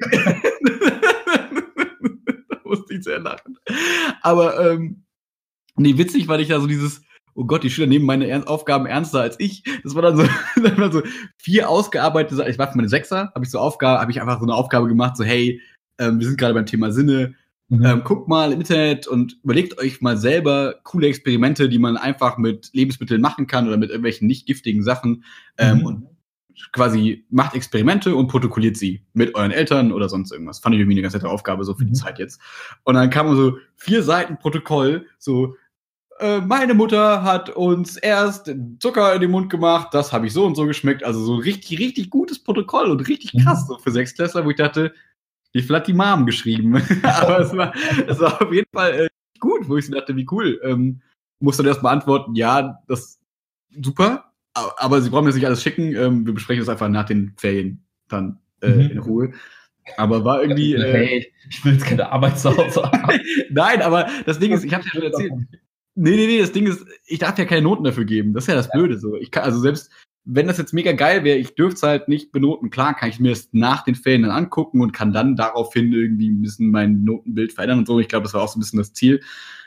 Da musste ich sehr lachen. Aber nee, witzig war ich da so dieses, oh Gott, die Schüler nehmen meine Aufgaben ernster als ich. Das war dann so 4 ausgearbeitete, ich war für meine 6er, habe ich einfach so eine Aufgabe gemacht, so hey, wir sind gerade beim Thema Sinne. Guckt mal im Internet und überlegt euch mal selber coole Experimente, die man einfach mit Lebensmitteln machen kann oder mit irgendwelchen nicht giftigen Sachen. Und quasi macht Experimente und protokolliert sie mit euren Eltern oder sonst irgendwas. Fand ich irgendwie eine ganz nette Aufgabe, so für die Zeit jetzt. Und dann kam so 4 Seiten Protokoll, so meine Mutter hat uns erst Zucker in den Mund gemacht, das habe ich so und so geschmeckt. Also so richtig, richtig gutes Protokoll und richtig krass so für 6-Klässler, wo ich dachte, wie viel hat die Mom geschrieben? Aber es war auf jeden Fall gut, wo ich so dachte, wie cool. Musste dann erstmal antworten, ja, das ist super, aber Sie brauchen mir das nicht alles schicken. Wir besprechen das einfach nach den Ferien dann in Ruhe. Aber war irgendwie... hey, ich will jetzt keine Arbeit zu Hause haben. Nein, aber das Ding ist, ich habe ja schon erzählt... Nee, das Ding ist, ich darf ja keine Noten dafür geben. Das ist ja das Blöde so. Ich kann, also selbst wenn das jetzt mega geil wäre, ich dürfte es halt nicht benoten. Klar kann ich mir das nach den Ferien dann angucken und kann dann daraufhin irgendwie ein bisschen mein Notenbild verändern und so. Ich glaube, das war auch so ein bisschen das Ziel.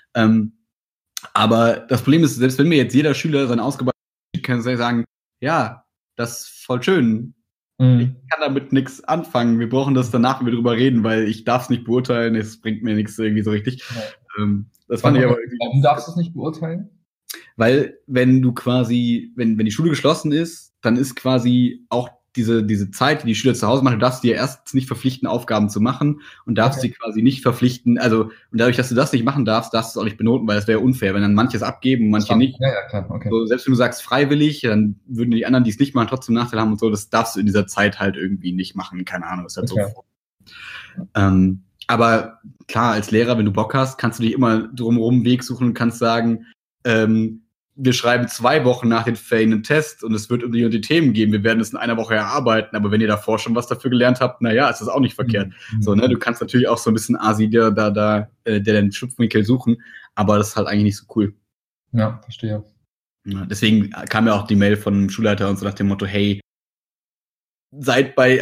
Aber das Problem ist, selbst wenn mir jetzt jeder Schüler seine Ausgabe kann sagen, ja, das ist voll schön. Ich kann damit nichts anfangen. Wir brauchen das danach, wenn wir drüber reden, weil ich darf es nicht beurteilen. Es bringt mir nichts irgendwie so richtig. Ja. Das fand ich aber irgendwie. Warum darfst du es nicht beurteilen? Weil, wenn du quasi, wenn die Schule geschlossen ist, dann ist quasi auch diese Zeit, die Schüler zu Hause machen, du darfst dir erst nicht verpflichten, Aufgaben zu machen und darfst sie quasi nicht verpflichten, also, und dadurch, dass du das nicht machen darfst du es auch nicht benoten, weil das wäre unfair, wenn dann manches abgeben, manche nicht. Ja, klar, okay. So, selbst wenn du sagst freiwillig, dann würden die anderen, die es nicht machen, trotzdem Nachteil haben und so, das darfst du in dieser Zeit halt irgendwie nicht machen, keine Ahnung, ist halt so. Aber klar, als Lehrer, wenn du Bock hast, kannst du dich immer drumherum einen Weg suchen und kannst sagen, wir schreiben 2 Wochen nach den Ferien einen Test und es wird um die und die Themen geben. Wir werden es in einer Woche erarbeiten, aber wenn ihr davor schon was dafür gelernt habt, naja, ist das auch nicht verkehrt. So, ne, du kannst natürlich auch so ein bisschen Asi der den Schlupfwinkel suchen, aber das ist halt eigentlich nicht so cool. Ja, verstehe. Ja, deswegen kam ja auch die Mail von einem Schulleiter und so nach dem Motto, hey, seid bei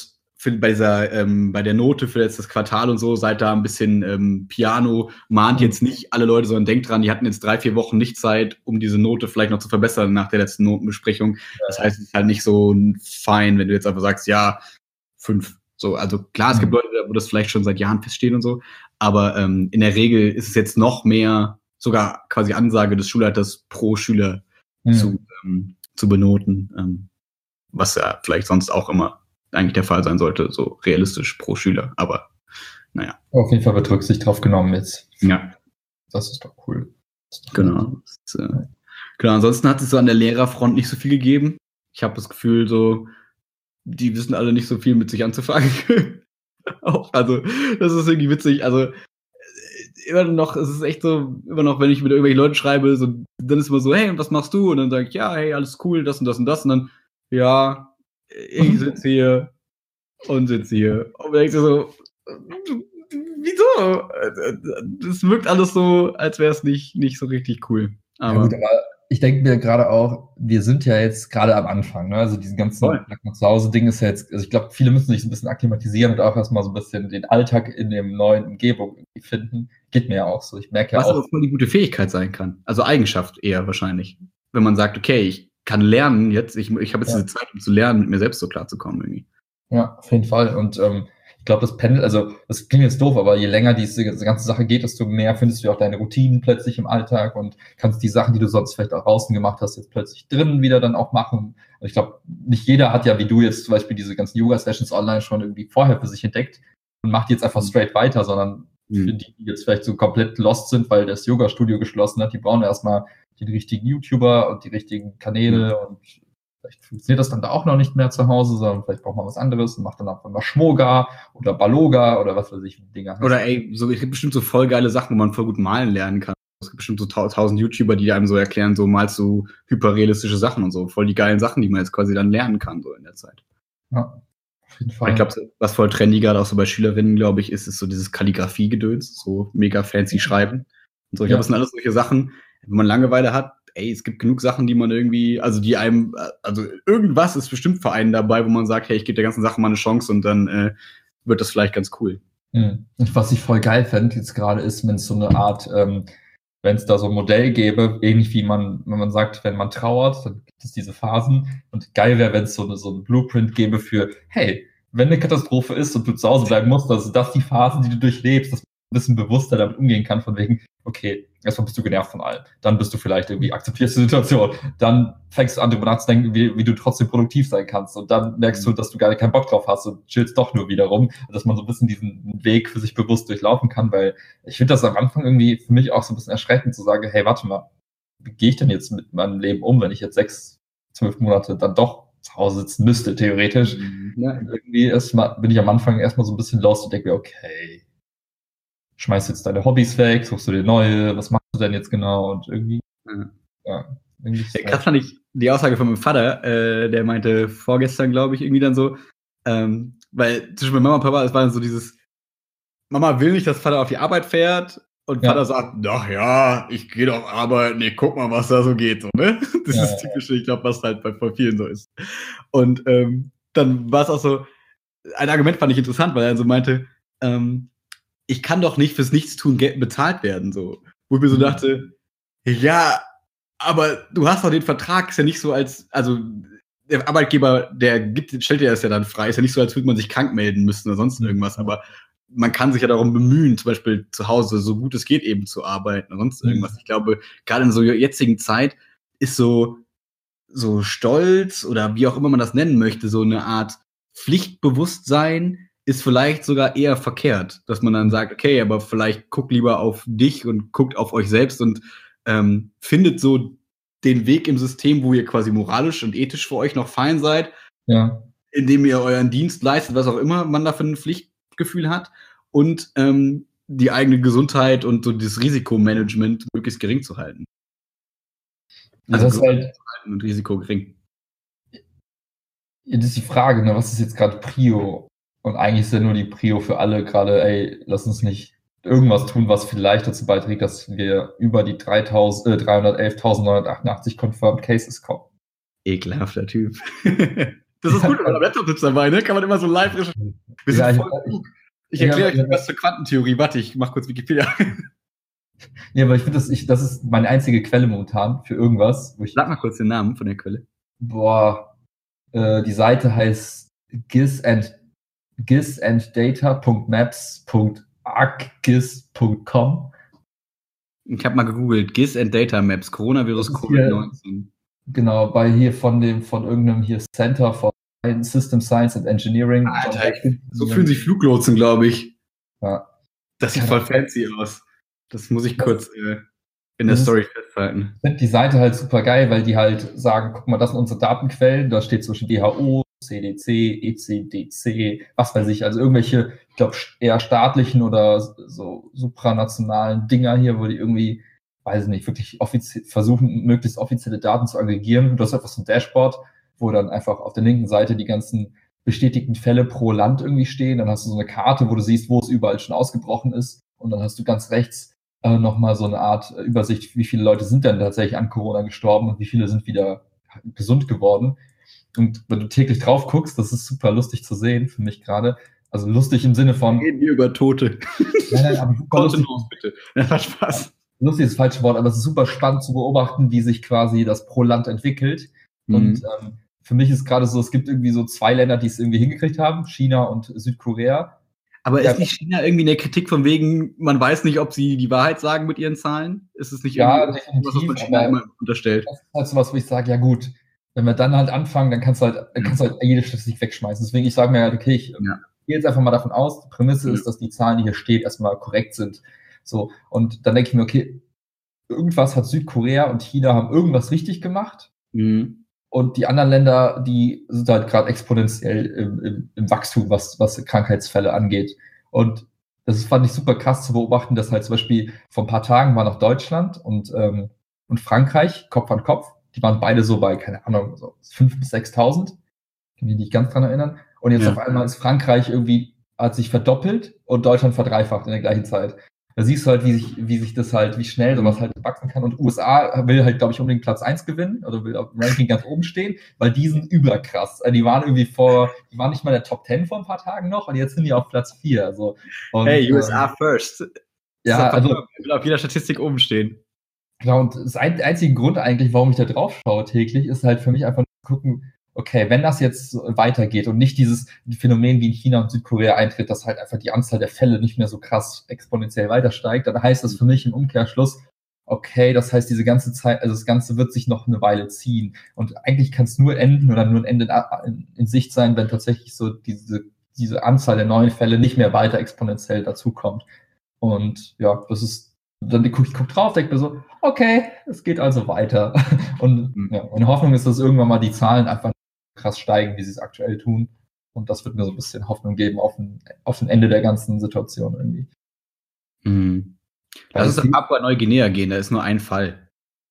der Note für letztes Quartal und so, seid da ein bisschen Piano, mahnt jetzt nicht alle Leute, sondern denkt dran, die hatten jetzt 3-4 Wochen nicht Zeit, um diese Note vielleicht noch zu verbessern nach der letzten Notenbesprechung. Das heißt, es ist halt nicht so fein, wenn du jetzt einfach sagst, ja, 5. So, also klar, es gibt Leute, wo das vielleicht schon seit Jahren feststeht und so, aber in der Regel ist es jetzt noch mehr sogar quasi Ansage des Schulleiters pro Schüler zu benoten, was ja vielleicht sonst auch immer eigentlich der Fall sein sollte, so realistisch pro Schüler, aber naja. Auf jeden Fall wird Rücksicht drauf genommen jetzt. Ja. Das ist doch cool. Genau. Genau, ansonsten hat es so an der Lehrerfront nicht so viel gegeben. Ich habe das Gefühl, so, die wissen alle nicht so viel mit sich anzufangen. Also, das ist irgendwie witzig. Also, immer noch, es ist echt so, immer noch, wenn ich mit irgendwelchen Leuten schreibe, so, dann ist immer so, hey, und was machst du? Und dann sage ich, ja, hey, alles cool, das und das und das. Und dann, ja, ich sitze hier und sitze hier. Und dann denkst du so, wieso? Das wirkt alles so, als wäre es nicht so richtig cool. Aber, ja gut, aber ich denke mir gerade auch, wir sind ja jetzt gerade am Anfang, ne? Also diesen ganzen Zuhause-Ding ist ja jetzt, also ich glaube, viele müssen sich so ein bisschen akklimatisieren und auch erstmal so ein bisschen den Alltag in dem neuen Umgebung finden. Geht mir ja auch so. Ich merke ja auch. Was aber voll die gute Fähigkeit sein kann. Also Eigenschaft eher wahrscheinlich. Wenn man sagt, okay, ich kann lernen jetzt, ich habe jetzt diese Zeit, um zu lernen, mit mir selbst so klarzukommen irgendwie. Ja, auf jeden Fall. Und ich Ich glaube, das Pendel, also das klingt jetzt doof, aber je länger diese ganze Sache geht, desto mehr findest du auch deine Routinen plötzlich im Alltag und kannst die Sachen, die du sonst vielleicht auch draußen gemacht hast, jetzt plötzlich drinnen wieder dann auch machen. Und ich glaube, nicht jeder hat ja, wie du jetzt zum Beispiel diese ganzen Yoga-Sessions online schon irgendwie vorher für sich entdeckt und macht jetzt einfach straight weiter, sondern für die jetzt vielleicht so komplett lost sind, weil das Yoga-Studio geschlossen hat, die brauchen erstmal die richtigen YouTuber und die richtigen Kanäle und vielleicht funktioniert das dann da auch noch nicht mehr zu Hause, sondern vielleicht braucht man was anderes und macht dann auch mal Schmoga oder Baloga oder was weiß ich, Dinger. Oder es gibt bestimmt so voll geile Sachen, wo man voll gut malen lernen kann. Es gibt bestimmt so 1000 YouTuber, die einem so erklären, so malst du hyperrealistische Sachen und so. Voll die geilen Sachen, die man jetzt quasi dann lernen kann, so in der Zeit. Ja, auf jeden Fall. Ich glaube, was voll trendy gerade auch so bei Schülerinnen, glaube ich, ist so dieses Kalligrafie-Gedöns, so mega fancy schreiben und so. Ich glaube, das sind alles solche Sachen, wenn man Langeweile hat, es gibt genug Sachen, die man irgendwie, also irgendwas ist bestimmt für einen dabei, wo man sagt, hey, ich gebe der ganzen Sache mal eine Chance und dann wird das vielleicht ganz cool. Und was ich voll geil fände jetzt gerade ist, wenn es so eine Art, wenn es da so ein Modell gäbe, ähnlich wie wenn man sagt, wenn man trauert, dann gibt es diese Phasen und geil wäre, wenn es so ein Blueprint gäbe für, hey, wenn eine Katastrophe ist und du zu Hause bleiben musst, also das die Phasen, die du durchlebst, dass man ein bisschen bewusster damit umgehen kann, von wegen, okay, erstmal bist du genervt von allem, dann bist du vielleicht irgendwie, akzeptierst die Situation, dann fängst du an, darüber nachzudenken, wie du trotzdem produktiv sein kannst und dann merkst du, dass du gar keinen Bock drauf hast und chillst doch nur wiederum, dass man so ein bisschen diesen Weg für sich bewusst durchlaufen kann, weil ich finde das am Anfang irgendwie für mich auch so ein bisschen erschreckend zu sagen, hey, warte mal, wie gehe ich denn jetzt mit meinem Leben um, wenn ich jetzt 6-12 Monate dann doch zu Hause sitzen müsste, theoretisch. Ja, irgendwie bin ich am Anfang erstmal so ein bisschen lost und denke mir, okay, schmeißt jetzt deine Hobbys weg, suchst du dir neue, was machst du denn jetzt genau? Und irgendwie, krass fand ich die Aussage von meinem Vater, der meinte vorgestern, glaube ich, irgendwie dann so, weil zwischen Mama und Papa, es war dann so dieses, Mama will nicht, dass Vater auf die Arbeit fährt und Vater sagt, ach ja, ich gehe doch arbeiten, nee, guck mal, was da so geht, so, ne? Das ist typisch, ich glaube, was halt bei voll vielen so ist. Und dann war es auch so, ein Argument fand ich interessant, weil er so meinte, ich kann doch nicht fürs Nichtstun bezahlt werden, so. Wo ich mir so dachte, ja, aber du hast doch den Vertrag, ist ja nicht so also der Arbeitgeber, stellt dir das ja dann frei, ist ja nicht so, als würde man sich krank melden müssen oder sonst irgendwas, aber man kann sich ja darum bemühen, zum Beispiel zu Hause, so gut es geht, eben zu arbeiten oder sonst irgendwas. Ich glaube, gerade in so jetzigen Zeit ist so Stolz oder wie auch immer man das nennen möchte, so eine Art Pflichtbewusstsein ist vielleicht sogar eher verkehrt, dass man dann sagt, okay, aber vielleicht guckt lieber auf dich und guckt auf euch selbst und findet so den Weg im System, wo ihr quasi moralisch und ethisch für euch noch fein seid, indem ihr euren Dienst leistet, was auch immer man da für ein Pflichtgefühl hat und die eigene Gesundheit und so das Risikomanagement möglichst gering zu halten. Also das ist halt und Risiko gering. Das ist die Frage, ne, was ist jetzt gerade Prio? Und eigentlich ist ja nur die Prio für alle gerade, ey, lass uns nicht irgendwas tun, was vielleicht dazu beiträgt, dass wir über die 311.988 Confirmed Cases kommen. Ekelhafter Typ. Das ist gut, wenn man Laptop sitzt dabei, ne? Kann man immer so live recherchieren. Ich erkläre euch was zur Quantentheorie. Warte, ich mach kurz Wikipedia. Ja, aber ich finde, das ist meine einzige Quelle momentan für irgendwas. Sag mal kurz den Namen von der Quelle. Die Seite heißt gissanddata.maps.arcgis.com. Ich habe mal gegoogelt, GIS and Data Maps, Coronavirus Covid-19. Genau, von irgendeinem hier Center for System Science and Engineering. Alter, so fühlen sich Fluglotsen, glaube ich. Ja. Das sieht voll fancy aus. Das muss ich kurz in der Story festhalten. Ich finde die Seite halt super geil, weil die halt sagen, guck mal, das sind unsere Datenquellen, da steht zwischen WHO, CDC, ECDC, was weiß ich, also irgendwelche, ich glaube, eher staatlichen oder so supranationalen Dinger hier, wo die irgendwie, weiß ich nicht, wirklich versuchen, möglichst offizielle Daten zu aggregieren. Du hast einfach so ein Dashboard, wo dann einfach auf der linken Seite die ganzen bestätigten Fälle pro Land irgendwie stehen. Dann hast du so eine Karte, wo du siehst, wo es überall schon ausgebrochen ist. Und dann hast du ganz rechts nochmal so eine Art Übersicht, wie viele Leute sind denn tatsächlich an Corona gestorben und wie viele sind wieder gesund geworden. Und wenn du täglich drauf guckst, das ist super lustig zu sehen, für mich gerade. Also lustig im Sinne von... Reden wir über Tote. Nein, aber super lustig. Bitte. Das hat Spaß. Lustig ist das falsche Wort, aber es ist super spannend zu beobachten, wie sich quasi das pro Land entwickelt. Und für mich ist gerade so, es gibt irgendwie so 2 Länder, die es irgendwie hingekriegt haben, China und Südkorea. Aber ist nicht China irgendwie eine Kritik von wegen, man weiß nicht, ob sie die Wahrheit sagen mit ihren Zahlen? Ist es nicht definitiv, was man China immer unterstellt? Das ist halt sowas, wo ich sage, ja gut, wenn wir dann halt anfangen, dann kannst du halt jede Statistik wegschmeißen. Deswegen, ich sage mir halt, okay, ich gehe jetzt einfach mal davon aus, die Prämisse ist, dass die Zahlen, die hier stehen, erstmal korrekt sind. So, und dann denke ich mir, okay, irgendwas hat Südkorea und China haben irgendwas richtig gemacht. Und die anderen Länder, die sind halt gerade exponentiell im Wachstum, was Krankheitsfälle angeht. Und das fand ich super krass zu beobachten, dass halt zum Beispiel vor ein paar Tagen war noch Deutschland und Frankreich Kopf an Kopf. Die waren beide so bei, keine Ahnung, so 5.000 bis 6.000. Kann mich nicht ganz dran erinnern. Und jetzt auf einmal ist Frankreich irgendwie, hat sich verdoppelt und Deutschland verdreifacht in der gleichen Zeit. Da siehst du halt, wie sich das halt, wie schnell sowas halt wachsen kann. Und USA will halt, glaube ich, unbedingt Platz 1 gewinnen oder will auf dem Ranking ganz oben stehen, weil die sind überkrass. Die waren irgendwie die waren nicht mal in der Top 10 vor ein paar Tagen noch und jetzt sind die auf Platz 4. Also, und, hey, USA first. Ja, also will auf jeder Statistik oben stehen. Genau, und das einzige Grund eigentlich, warum ich da drauf schaue täglich, ist halt für mich einfach zu gucken, okay, wenn das jetzt weitergeht und nicht dieses Phänomen wie in China und Südkorea eintritt, dass halt einfach die Anzahl der Fälle nicht mehr so krass exponentiell weiter steigt, dann heißt das für mich im Umkehrschluss, okay, das heißt, diese ganze Zeit, also das Ganze wird sich noch eine Weile ziehen. Und eigentlich kann es nur enden oder nur ein Ende in Sicht sein, wenn tatsächlich so diese Anzahl der neuen Fälle nicht mehr weiter exponentiell dazukommt. Und ja, das ist dann ich guck drauf, denke mir so, okay, es geht also weiter. Und ja, meine Hoffnung ist, dass irgendwann mal die Zahlen einfach krass steigen, wie sie es aktuell tun. Und das wird mir so ein bisschen Hoffnung geben auf ein Ende der ganzen Situation irgendwie. Lass uns nach Papua-Neuguinea gehen, da ist nur ein Fall.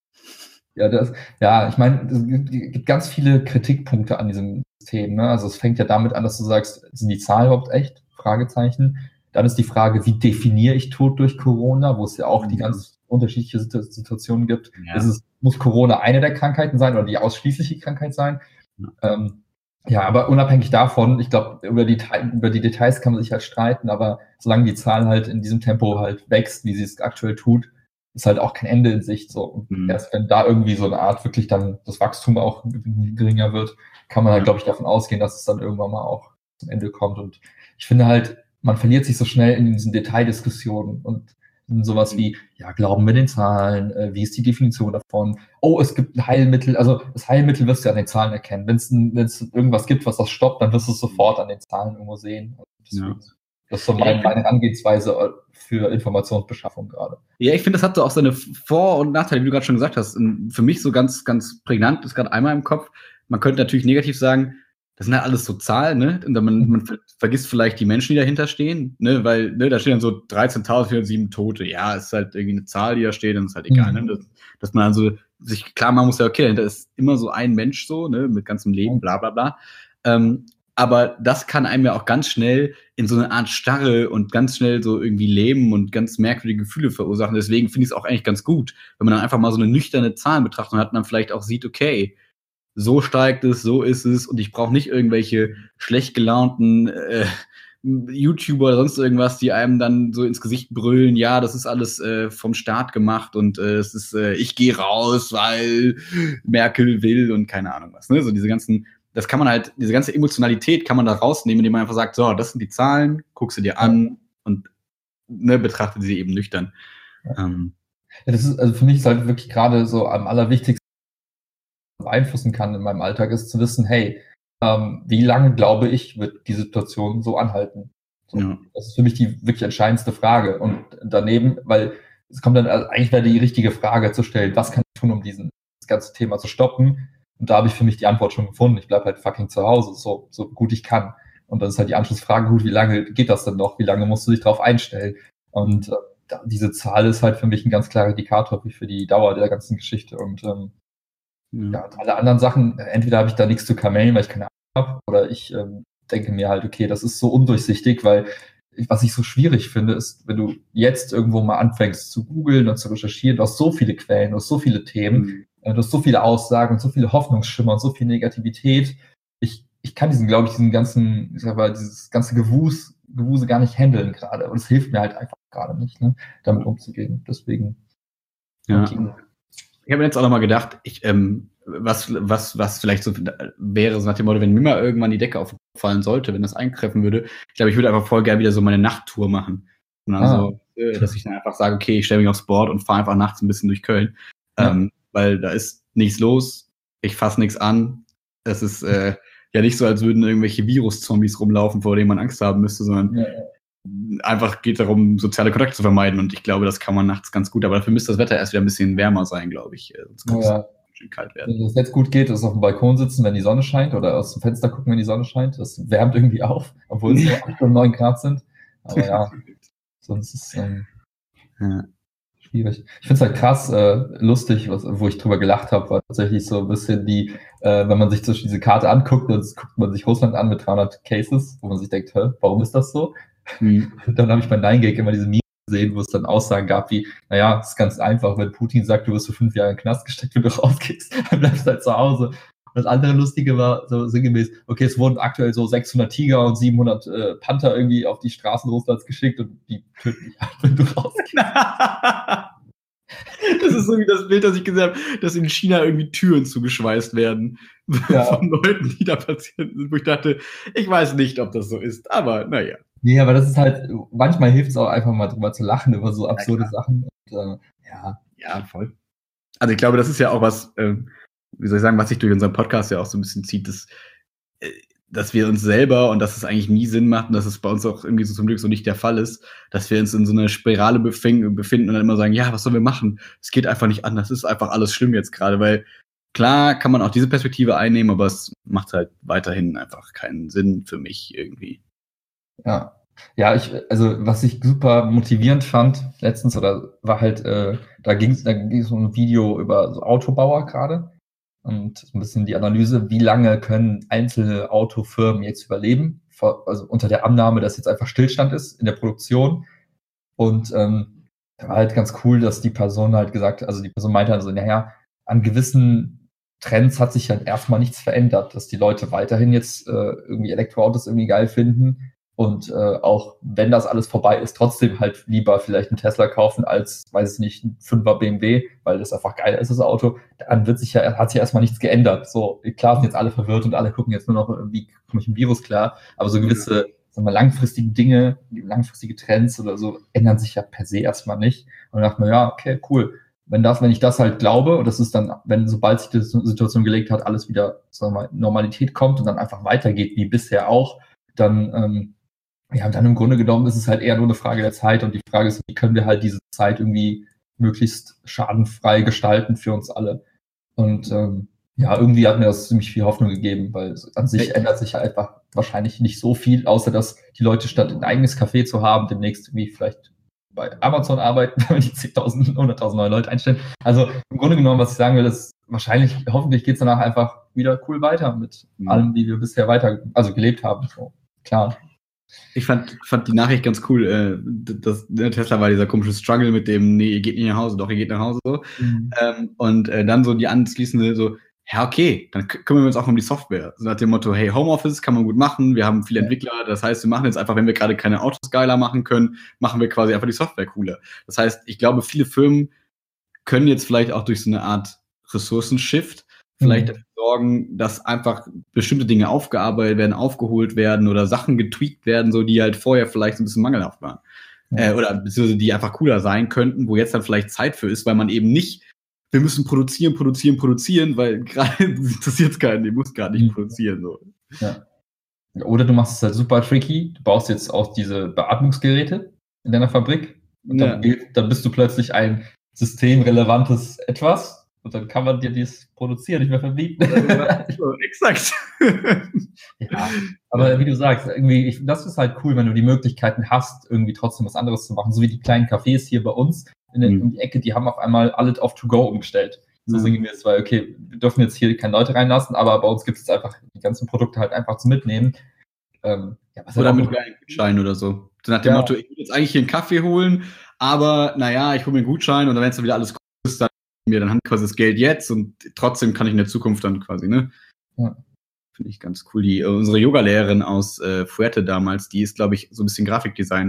Ich meine, es gibt ganz viele Kritikpunkte an diesem System. Ne? Also es fängt ja damit an, dass du sagst, sind die Zahlen überhaupt echt? Fragezeichen. Dann ist die Frage, wie definiere ich Tod durch Corona, wo es ja auch die ganz unterschiedliche Situationen gibt. Ja. Muss Corona eine der Krankheiten sein oder die ausschließliche Krankheit sein? Ja, aber unabhängig davon, ich glaube, über die Details kann man sich halt streiten, aber solange die Zahl halt in diesem Tempo halt wächst, wie sie es aktuell tut, ist halt auch kein Ende in Sicht. So. Und erst wenn da irgendwie so eine Art wirklich dann das Wachstum auch geringer wird, kann man halt, glaube ich, davon ausgehen, dass es dann irgendwann mal auch zum Ende kommt. Und ich finde halt, man verliert sich so schnell in diesen Detaildiskussionen und in sowas wie, ja, glauben wir den Zahlen, wie ist die Definition davon? Oh, es gibt ein Heilmittel, also das Heilmittel wirst du an den Zahlen erkennen. Wenn es irgendwas gibt, was das stoppt, dann wirst du es sofort an den Zahlen irgendwo sehen. Das ist so meine Angehensweise für Informationsbeschaffung gerade. Ja, ich finde, das hat so auch seine Vor- und Nachteile, wie du gerade schon gesagt hast. Und für mich so ganz, ganz prägnant ist gerade einmal im Kopf. Man könnte natürlich negativ sagen, das sind halt alles so Zahlen, ne? Und man vergisst vielleicht die Menschen, die dahinter stehen, ne? Weil, ne, da stehen dann so 13.407 Tote. Ja, ist halt irgendwie eine Zahl, die da steht, dann ist halt egal, ne? Dass man also sich klar machen muss, ja, okay, dahinter ist immer so ein Mensch so, ne? Mit ganzem Leben, bla, bla, bla. Aber das kann einem ja auch ganz schnell in so eine Art Starre und ganz schnell so irgendwie Lähmen und ganz merkwürdige Gefühle verursachen. Deswegen finde ich es auch eigentlich ganz gut, wenn man dann einfach mal so eine nüchterne Zahlenbetrachtung hat und dann vielleicht auch sieht, okay, so steigt es, so ist es und ich brauche nicht irgendwelche schlecht gelaunten YouTuber oder sonst irgendwas, die einem dann so ins Gesicht brüllen, ja, das ist alles vom Staat gemacht und es ist, ich gehe raus, weil Merkel will und keine Ahnung was. Ne? So diese ganzen, das kann man halt, diese ganze Emotionalität kann man da rausnehmen, indem man einfach sagt, so, das sind die Zahlen, guck sie dir an und ne, betrachte sie eben nüchtern. Ja, das ist, also für mich ist halt wirklich gerade so am allerwichtigsten, beeinflussen kann in meinem Alltag, ist zu wissen, hey, wie lange, glaube ich, wird die Situation so anhalten? So, das ist für mich die wirklich entscheidendste Frage. Und daneben, weil es kommt dann, also eigentlich wäre die richtige Frage zu stellen, was kann ich tun, um das ganze Thema zu stoppen? Und da habe ich für mich die Antwort schon gefunden. Ich bleibe halt fucking zu Hause, so gut ich kann. Und dann ist halt die Anschlussfrage, gut, wie lange geht das denn noch? Wie lange musst du dich darauf einstellen? Und diese Zahl ist halt für mich ein ganz klarer Indikator für die Dauer der ganzen Geschichte. Und alle anderen Sachen, entweder habe ich da nichts zu kamellen, weil ich keine Ahnung habe, oder ich denke mir halt, okay, das ist so undurchsichtig, weil was ich so schwierig finde, ist, wenn du jetzt irgendwo mal anfängst zu googeln und zu recherchieren, du hast so viele Quellen, du hast so viele Themen, du hast so viele Aussagen und so viele Hoffnungsschimmer und so viel Negativität. Ich kann dieses ganze Gewuse gar nicht handeln gerade. Und es hilft mir halt einfach gerade nicht, ne, damit umzugehen. Deswegen. Ja. Ich habe jetzt auch nochmal gedacht, was vielleicht so wäre, so nach dem Motto, wenn mir mal irgendwann die Decke auffallen sollte, wenn das eintreffen würde, ich glaube, ich würde einfach voll gerne wieder so meine Nachttour machen. Und dann so, dass ich dann einfach sage, okay, ich stelle mich aufs Board und fahre einfach nachts ein bisschen durch Köln. Weil da ist nichts los, ich fasse nichts an. Es ist ja nicht so, als würden irgendwelche Virus-Zombies rumlaufen, vor denen man Angst haben müsste, sondern einfach geht darum, soziale Kontakte zu vermeiden. Und ich glaube, das kann man nachts ganz gut. Aber dafür müsste das Wetter erst wieder ein bisschen wärmer sein, glaube ich. Sonst kann es schön kalt werden. Wenn es jetzt gut geht, ist auf dem Balkon sitzen, wenn die Sonne scheint, oder aus dem Fenster gucken, wenn die Sonne scheint. Das wärmt irgendwie auf, obwohl es nur 8 und 9 Grad sind. Aber ja, sonst ist es schwierig. Ich finde es halt krass lustig, wo ich drüber gelacht habe, war tatsächlich so ein bisschen wenn man sich diese Karte anguckt, dann guckt man sich Russland an mit 300 Cases, wo man sich denkt, warum ist das so? Dann habe ich bei 9gag immer diese Memes gesehen, wo es dann Aussagen gab wie, naja, es ist ganz einfach, wenn Putin sagt, du wirst für 5 Jahre in den Knast gesteckt, wenn du rausgehst, dann bleibst du halt zu Hause. Und das andere Lustige war so sinngemäß, okay, es wurden aktuell so 600 Tiger und 700 Panther irgendwie auf die Straßen Russlands geschickt und die töten dich halt, wenn du rausgehst. Das ist so wie das Bild, das ich gesehen habe, dass in China irgendwie Türen zugeschweißt werden von Leuten, die da Patienten sind, wo ich dachte, ich weiß nicht, ob das so ist, aber naja. Nee, aber das ist halt, manchmal hilft es auch einfach mal drüber zu lachen über so absurde Sachen. Und, ja, voll. Also ich glaube, das ist ja auch was, wie soll ich sagen, was sich durch unseren Podcast ja auch so ein bisschen zieht, dass wir uns selber, und dass es eigentlich nie Sinn macht und dass es bei uns auch irgendwie so zum Glück so nicht der Fall ist, dass wir uns in so einer Spirale befinden und dann immer sagen, ja, was sollen wir machen? Es geht einfach nicht anders, es ist einfach alles schlimm jetzt gerade, weil klar kann man auch diese Perspektive einnehmen, aber es macht halt weiterhin einfach keinen Sinn für mich irgendwie. Ja, also was ich super motivierend fand letztens, war halt, da ging es um ein Video über so Autobauer gerade und so ein bisschen die Analyse, wie lange können einzelne Autofirmen jetzt überleben, also unter der Annahme, dass jetzt einfach Stillstand ist in der Produktion. Und da war halt ganz cool, dass die Person meinte also, naja, an gewissen Trends hat sich halt erstmal nichts verändert, dass die Leute weiterhin jetzt irgendwie Elektroautos irgendwie geil finden. Und auch wenn das alles vorbei ist, trotzdem halt lieber vielleicht einen Tesla kaufen als, weiß ich nicht, ein 5er BMW, weil das einfach geil ist, das Auto. Dann hat sich erstmal nichts geändert. So, klar sind jetzt alle verwirrt und alle gucken jetzt nur noch, wie komme ich im Virus klar. Aber so gewisse, sagen wir, langfristige Dinge, langfristige Trends oder so, ändern sich ja per se erstmal nicht. Und dann dachte man, ja, okay, cool. Wenn ich das halt glaube, und das ist dann, sobald sich die Situation gelegt hat, alles wieder, sagen wir mal, Normalität kommt und dann einfach weitergeht, wie bisher auch, dann dann im Grunde genommen ist es halt eher nur eine Frage der Zeit und die Frage ist, wie können wir halt diese Zeit irgendwie möglichst schadenfrei gestalten für uns alle. Und irgendwie hat mir das ziemlich viel Hoffnung gegeben, weil an sich ändert sich halt einfach wahrscheinlich nicht so viel, außer dass die Leute statt ein eigenes Café zu haben, demnächst irgendwie vielleicht bei Amazon arbeiten, wenn die 10.000, 100.000 neue Leute einstellen. Also im Grunde genommen, was ich sagen will, ist hoffentlich geht es danach einfach wieder cool weiter mit allem, wie wir bisher gelebt haben. So, klar. Ich fand die Nachricht ganz cool. Tesla war dieser komische Struggle mit dem, nee, ihr geht nicht nach Hause, doch, ihr geht nach Hause. So. Und dann so die anschließende so, ja, okay, dann kümmern wir uns auch um die Software. So nach dem Motto, hey, Homeoffice kann man gut machen, wir haben viele Entwickler, das heißt, wir machen jetzt einfach, wenn wir gerade keine Autos geiler machen können, machen wir quasi einfach die Software cooler. Das heißt, ich glaube, viele Firmen können jetzt vielleicht auch durch so eine Art Ressourcenshift vielleicht dafür sorgen, dass einfach bestimmte Dinge aufgearbeitet werden, aufgeholt werden oder Sachen getweakt werden, so die halt vorher vielleicht so ein bisschen mangelhaft waren. Oder beziehungsweise die einfach cooler sein könnten, wo jetzt dann vielleicht Zeit für ist, weil man eben nicht, wir müssen produzieren, weil gerade interessiert es keinen, die muss gar nicht produzieren. So. Ja. Oder du machst es halt super tricky, du baust jetzt auch diese Beatmungsgeräte in deiner Fabrik und dann bist du plötzlich ein systemrelevantes Etwas. Und dann kann man dir dieses Produzieren nicht mehr verbieten. Exakt. Ja, aber wie du sagst, irgendwie, das ist halt cool, wenn du die Möglichkeiten hast, irgendwie trotzdem was anderes zu machen. So wie die kleinen Cafés hier bei uns um die Ecke, die haben auf einmal alles auf To-Go umgestellt. So singen wir jetzt, weil, okay, wir dürfen jetzt hier keine Leute reinlassen, aber bei uns gibt es einfach die ganzen Produkte halt einfach zu mitnehmen. Oder mit einem Gutschein oder so. Nach dem Motto, ich will jetzt eigentlich hier einen Kaffee holen, aber naja, ich hole mir einen Gutschein und dann, wenn es dann wieder alles cool ist, dann haben quasi das Geld jetzt und trotzdem kann ich in der Zukunft dann quasi, ne? Ja. Finde ich ganz cool. Unsere Yoga-Lehrerin aus Fuerte damals, die ist, glaube ich, so ein bisschen Grafikdesign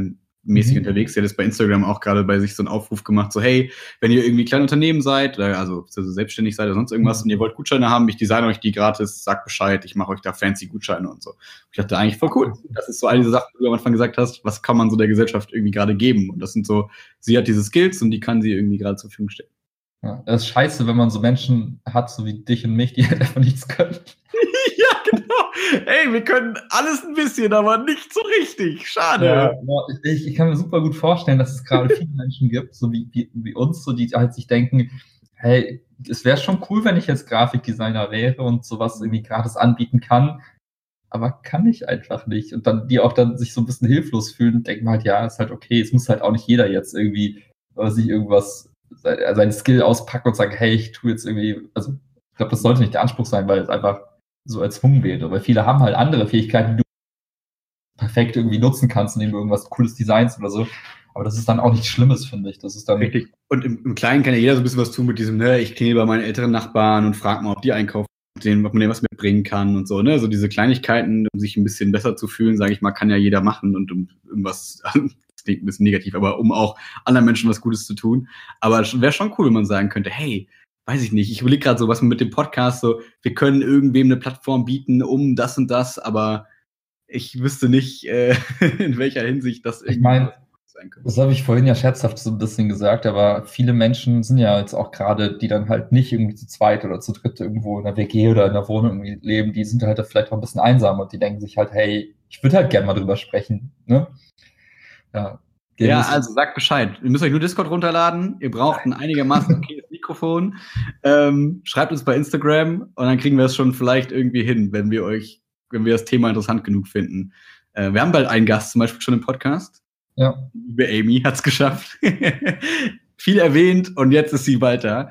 mäßig unterwegs. Der hat jetzt bei Instagram auch gerade bei sich so einen Aufruf gemacht, so hey, wenn ihr irgendwie kleine Unternehmen seid, also selbstständig seid oder sonst irgendwas und ihr wollt Gutscheine haben, ich design euch die gratis, sagt Bescheid, ich mache euch da fancy Gutscheine und so. Ich dachte eigentlich voll cool. Das ist so all diese Sachen, die du am Anfang gesagt hast, was kann man so der Gesellschaft irgendwie gerade geben? Und das sind so, sie hat diese Skills und die kann sie irgendwie gerade zur Verfügung stellen. Ja, das ist scheiße, wenn man so Menschen hat, so wie dich und mich, die halt einfach nichts können. Ja, genau. Ey, wir können alles ein bisschen, aber nicht so richtig. Schade. Ja, ich kann mir super gut vorstellen, dass es gerade viele Menschen gibt, so wie uns, so die halt sich denken, hey, es wäre schon cool, wenn ich jetzt Grafikdesigner wäre und sowas irgendwie gratis anbieten kann, aber kann ich einfach nicht. Und dann die auch dann sich so ein bisschen hilflos fühlen und denken halt, ja, ist halt okay, es muss halt auch nicht jeder jetzt irgendwie sich irgendwas seinen Skill auspacken und sagen, hey, ich tue jetzt irgendwie, also ich glaube, das sollte nicht der Anspruch sein, weil es einfach so erzwungen wird. Weil viele haben halt andere Fähigkeiten, die du perfekt irgendwie nutzen kannst, indem du irgendwas Cooles designst oder so. Aber das ist dann auch nichts Schlimmes, finde ich. Das ist dann richtig. Und im Kleinen kann ja jeder so ein bisschen was tun mit diesem, ne, ich klingel bei meinen älteren Nachbarn und frage mal, ob die einkaufen, ob man denen was mitbringen kann und so, ne? So diese Kleinigkeiten, um sich ein bisschen besser zu fühlen, sage ich mal, kann ja jeder machen und um irgendwas, das klingt ein bisschen negativ, aber um auch anderen Menschen was Gutes zu tun. Aber es wäre schon cool, wenn man sagen könnte, hey, weiß ich nicht, ich überlege gerade so, was mit dem Podcast so, wir können irgendwem eine Plattform bieten, um das und das, aber ich wüsste nicht, in welcher Hinsicht das irgendwie sein könnte. Das habe ich vorhin ja scherzhaft so ein bisschen gesagt, aber viele Menschen sind ja jetzt auch gerade, die dann halt nicht irgendwie zu zweit oder zu dritt irgendwo in einer WG oder in einer Wohnung irgendwie leben, die sind halt vielleicht auch ein bisschen einsam und die denken sich halt, hey, ich würde halt gerne mal drüber sprechen, ne? Ja, also sagt Bescheid. Ihr müsst euch nur Discord runterladen. Ihr braucht ein einigermaßen okayes Mikrofon. Schreibt uns bei Instagram und dann kriegen wir es schon vielleicht irgendwie hin, wenn wir das Thema interessant genug finden. Wir haben bald einen Gast, zum Beispiel schon im Podcast. Ja. Liebe Amy hat's geschafft. Viel erwähnt und jetzt ist sie weiter.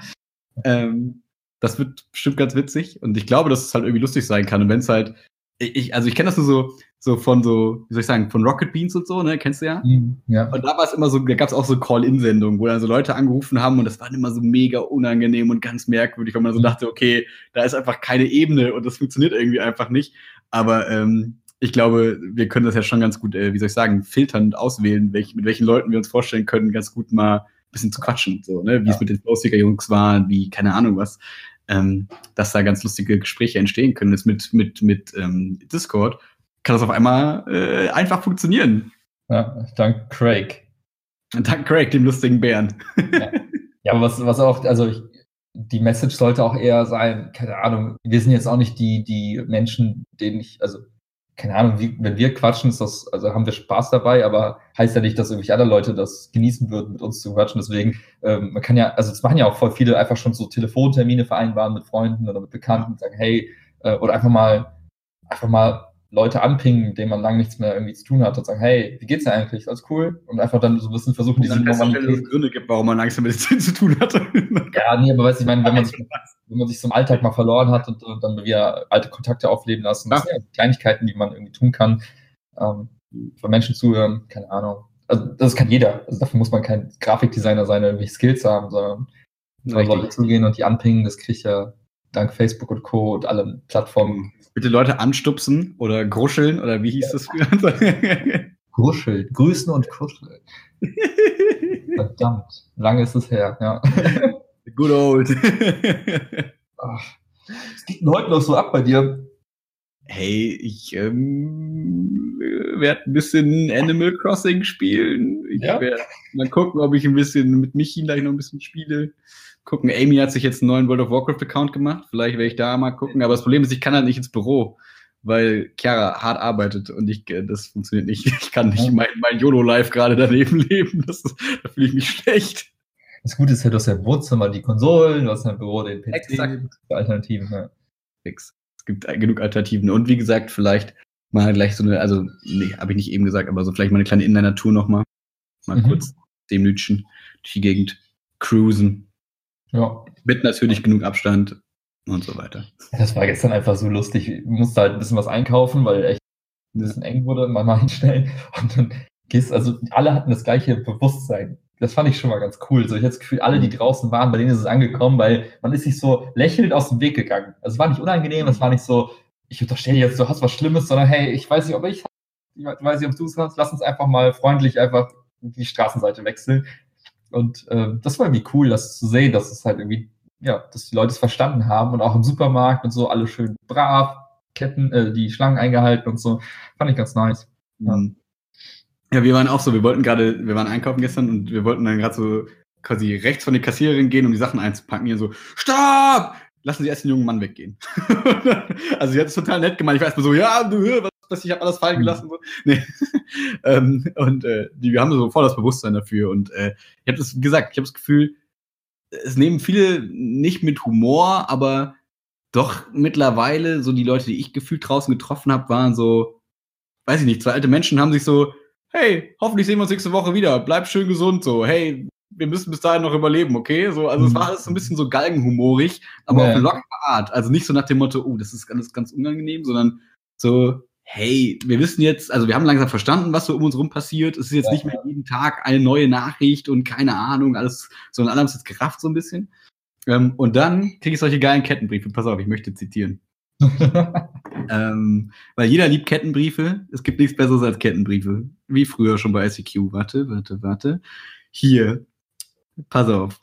Das wird bestimmt ganz witzig und ich glaube, dass es halt irgendwie lustig sein kann. Und wenn es halt, ich kenne das nur so von so, wie soll ich sagen, von Rocket Beans und so, ne, kennst du ja? Ja. Und da war es immer so, da gab es auch so Call-In-Sendungen, wo dann so Leute angerufen haben und das war immer so mega unangenehm und ganz merkwürdig, weil man so dachte, okay, da ist einfach keine Ebene und das funktioniert irgendwie einfach nicht. Aber ich glaube, wir können das ja schon ganz gut, wie soll ich sagen, filtern und auswählen, mit welchen Leuten wir uns vorstellen können, ganz gut mal ein bisschen zu quatschen, so, ne, wie es mit den Flowseeker-Jungs war, wie, keine Ahnung was. Dass da ganz lustige Gespräche entstehen können. Jetzt mit Discord kann das auf einmal einfach funktionieren. Ja, dank Craig. Dank Craig, dem lustigen Bären. Ja, aber was auch, also die Message sollte auch eher sein, keine Ahnung, wir sind jetzt auch nicht die Menschen, denen ich, also keine Ahnung, wenn wir quatschen, also haben wir Spaß dabei, aber heißt ja nicht, dass irgendwelche anderen Leute das genießen würden, mit uns zu quatschen. Deswegen, man kann ja, also es machen ja auch voll viele einfach schon so Telefontermine vereinbaren mit Freunden oder mit Bekannten und sagen, hey, oder einfach mal Leute anpingen, mit denen man lange nichts mehr irgendwie zu tun hat und sagen, hey, wie geht's dir eigentlich? Alles cool? Und einfach dann so ein bisschen versuchen, diese Normalität. Dass es Gründe gibt, warum man Angst mit denen zu tun hat. Ja, nee, aber weißt du, ich meine, wenn man sich so im Alltag mal verloren hat und dann wieder alte Kontakte aufleben lassen, das sind ja Kleinigkeiten, die man irgendwie tun kann, von Menschen zuhören, keine Ahnung. Also das kann jeder. Also dafür muss man kein Grafikdesigner sein, der irgendwie Skills haben, sondern Leute zugehen und die anpingen, das kriege ich ja dank Facebook und Co. und allen Plattformen. Bitte Leute anstupsen oder gruscheln oder wie hieß das früher? Gruscheln, grüßen und kuscheln. Verdammt, lange ist es her, ja. Good old. Was geht denn heute noch so ab bei dir? Hey, ich werde ein bisschen Animal Crossing spielen. Ich werde mal gucken, ob ich ein bisschen mit Michi gleich noch ein bisschen spiele. Gucken, Amy hat sich jetzt einen neuen World of Warcraft-Account gemacht. Vielleicht werde ich da mal gucken. Aber das Problem ist, ich kann halt nicht ins Büro, weil Chiara hart arbeitet und das funktioniert nicht. Ich kann nicht mein YOLO-Life gerade daneben leben. Da fühle ich mich schlecht. Das Gute ist ja, du hast ja im Wohnzimmer die Konsolen, du hast im Büro den PC. Exakt. Alternativen, ja. Es gibt genug Alternativen. Und wie gesagt, vielleicht mal gleich so eine, also, nee, habe ich nicht eben gesagt, aber so vielleicht mal eine kleine Inliner-Tour nochmal. Mal kurz 10 Minütchen durch die Gegend cruisen. Ja. Mit natürlich genug Abstand und so weiter. Das war gestern einfach so lustig. Ich musste halt ein bisschen was einkaufen, weil echt ein bisschen eng wurde, mal hinstellen. Und dann also alle hatten das gleiche Bewusstsein. Das fand ich schon mal ganz cool. So, ich hatte das Gefühl, alle, die draußen waren, bei denen ist es angekommen, weil man ist sich so lächelnd aus dem Weg gegangen. Also es war nicht unangenehm, es war nicht so, ich unterstelle jetzt, du hast was Schlimmes, sondern hey, ich weiß nicht, ob du es hast, lass uns einfach mal freundlich einfach die Straßenseite wechseln. Und das war irgendwie cool, das zu sehen, dass es halt irgendwie, ja, dass die Leute es verstanden haben und auch im Supermarkt und so alle schön brav, die Schlangen eingehalten und so. Fand ich ganz nice. Ja. Ja, wir waren auch so, wir waren einkaufen gestern und wir wollten dann gerade so quasi rechts von der Kassiererin gehen, um die Sachen einzupacken. Hier so, Stopp! Lassen Sie erst den jungen Mann weggehen. Also sie hat es total nett gemeint. Ich war erstmal so, ja, ich habe alles fallen gelassen. So. Nee. Wir haben so voll das Bewusstsein dafür. Und ich habe das gesagt, ich habe das Gefühl, es nehmen viele nicht mit Humor, aber doch mittlerweile so die Leute, die ich gefühlt draußen getroffen habe, waren so, weiß ich nicht, zwei alte Menschen haben sich so, hey, hoffentlich sehen wir uns nächste Woche wieder, bleib schön gesund, so, hey, wir müssen bis dahin noch überleben, okay? So, also es war alles so ein bisschen so galgenhumorig, aber auf eine lockere Art. Also nicht so nach dem Motto, oh, das ist alles ganz unangenehm, sondern so, hey, wir wissen jetzt, also wir haben langsam verstanden, was so um uns rum passiert. Es ist jetzt nicht mehr jeden Tag eine neue Nachricht und keine Ahnung, alles, sondern alle haben es jetzt gerafft so ein bisschen. Und dann kriege ich solche geilen Kettenbriefe. Pass auf, ich möchte zitieren. Weil jeder liebt Kettenbriefe. Es gibt nichts Besseres als Kettenbriefe. Wie früher schon bei ICQ. Warte. Hier. Pass auf.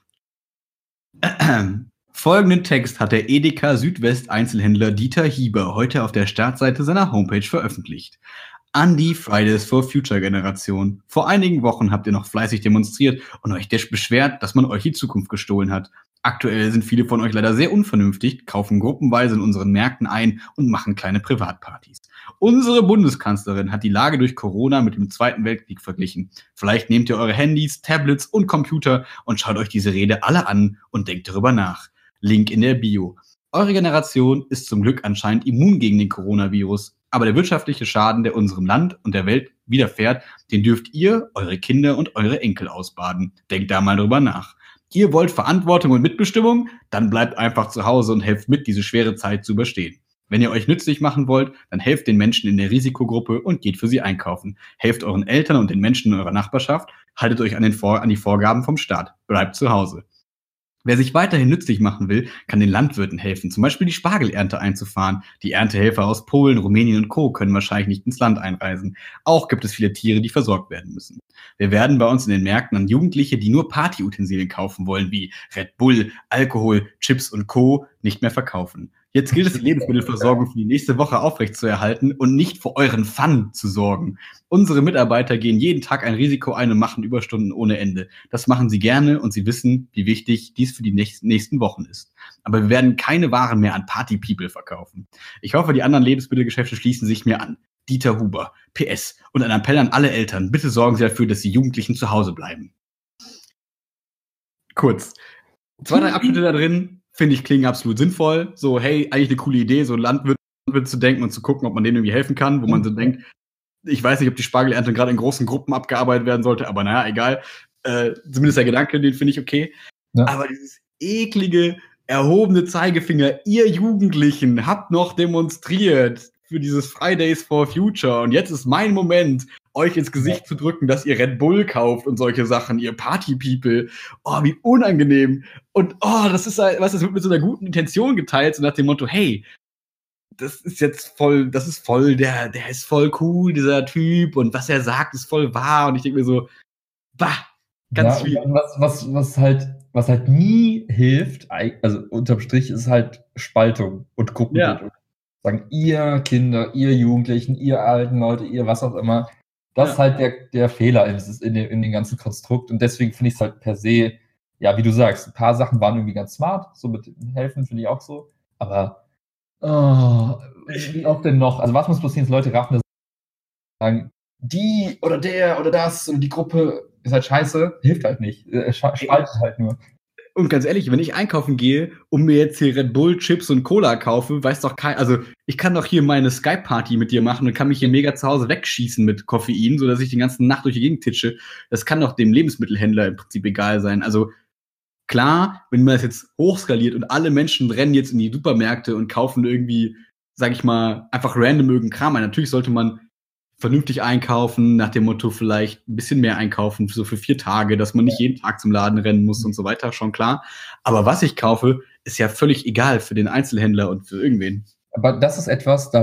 Folgenden Text hat der Edeka Südwest Einzelhändler Dieter Hieber heute auf der Startseite seiner Homepage veröffentlicht. An die Fridays for Future Generation. Vor einigen Wochen habt ihr noch fleißig demonstriert und euch beschwert, dass man euch die Zukunft gestohlen hat. Aktuell sind viele von euch leider sehr unvernünftig, kaufen gruppenweise in unseren Märkten ein und machen kleine Privatpartys. Unsere Bundeskanzlerin hat die Lage durch Corona mit dem Zweiten Weltkrieg verglichen. Vielleicht nehmt ihr eure Handys, Tablets und Computer und schaut euch diese Rede alle an und denkt darüber nach. Link in der Bio. Eure Generation ist zum Glück anscheinend immun gegen den Coronavirus, aber der wirtschaftliche Schaden, der unserem Land und der Welt widerfährt, den dürft ihr, eure Kinder und eure Enkel ausbaden. Denkt da mal drüber nach. Ihr wollt Verantwortung und Mitbestimmung? Dann bleibt einfach zu Hause und helft mit, diese schwere Zeit zu überstehen. Wenn ihr euch nützlich machen wollt, dann helft den Menschen in der Risikogruppe und geht für sie einkaufen. Helft euren Eltern und den Menschen in eurer Nachbarschaft, haltet euch an die Vorgaben vom Staat. Bleibt zu Hause. Wer sich weiterhin nützlich machen will, kann den Landwirten helfen, zum Beispiel die Spargelernte einzufahren. Die Erntehelfer aus Polen, Rumänien und Co. können wahrscheinlich nicht ins Land einreisen. Auch gibt es viele Tiere, die versorgt werden müssen. Wir werden bei uns in den Märkten an Jugendliche, die nur Partyutensilien kaufen wollen, wie Red Bull, Alkohol, Chips und Co., nicht mehr verkaufen. Jetzt gilt es, die Lebensmittelversorgung für die nächste Woche aufrechtzuerhalten und nicht für euren Fun zu sorgen. Unsere Mitarbeiter gehen jeden Tag ein Risiko ein und machen Überstunden ohne Ende. Das machen sie gerne und sie wissen, wie wichtig dies für die nächsten Wochen ist. Aber wir werden keine Waren mehr an Party-People verkaufen. Ich hoffe, die anderen Lebensmittelgeschäfte schließen sich mir an. Dieter Huber, PS. Und ein Appell an alle Eltern. Bitte sorgen Sie dafür, dass die Jugendlichen zu Hause bleiben. Kurz. 2, 3 Abschnitte da drin, finde ich, klingen absolut sinnvoll. So, hey, eigentlich eine coole Idee, so Landwirt zu denken und zu gucken, ob man denen irgendwie helfen kann, wo man so denkt, ich weiß nicht, ob die Spargelernte gerade in großen Gruppen abgearbeitet werden sollte, aber naja, egal. Zumindest der Gedanke, den finde ich okay. Ja. Aber dieses eklige, erhobene Zeigefinger, ihr Jugendlichen habt noch demonstriert für dieses Fridays for Future und jetzt ist mein Moment, euch ins Gesicht zu drücken, dass ihr Red Bull kauft und solche Sachen, ihr Party-People. Oh, wie unangenehm. Und das ist halt, das wird mit so einer guten Intention geteilt, so nach dem Motto, hey, der ist voll cool, dieser Typ, und was er sagt, ist voll wahr. Und ich denke mir so, ganz viel. Was halt nie hilft, also unterm Strich, ist halt Spaltung und Gruppenbildung. Ja. Sagen, ihr Kinder, ihr Jugendlichen, ihr alten Leute, ihr was auch immer. Das ist halt der Fehler in dem ganzen Konstrukt. Und deswegen finde ich es halt per se, ja, wie du sagst, ein paar Sachen waren irgendwie ganz smart, so mit dem Helfen finde ich auch so. Aber wie oft denn noch? Also was muss passieren, dass Leute raffen, dass sagen, die oder der oder das oder die Gruppe ist halt scheiße, hilft halt nicht. Spaltet halt nur. Und ganz ehrlich, wenn ich einkaufen gehe und mir jetzt hier Red Bull, Chips und Cola kaufe, weiß doch kein, also ich kann doch hier meine Skype-Party mit dir machen und kann mich hier mega zu Hause wegschießen mit Koffein, sodass ich die ganze Nacht durch die Gegend titsche. Das kann doch dem Lebensmittelhändler im Prinzip egal sein. Also klar, wenn man das jetzt hochskaliert und alle Menschen rennen jetzt in die Supermärkte und kaufen irgendwie, sag ich mal, einfach random irgendeinen Kram ein. Natürlich sollte man vernünftig einkaufen, nach dem Motto vielleicht ein bisschen mehr einkaufen, so für 4 Tage, dass man nicht jeden Tag zum Laden rennen muss und so weiter, schon klar. Aber was ich kaufe, ist ja völlig egal für den Einzelhändler und für irgendwen. Aber das ist etwas, da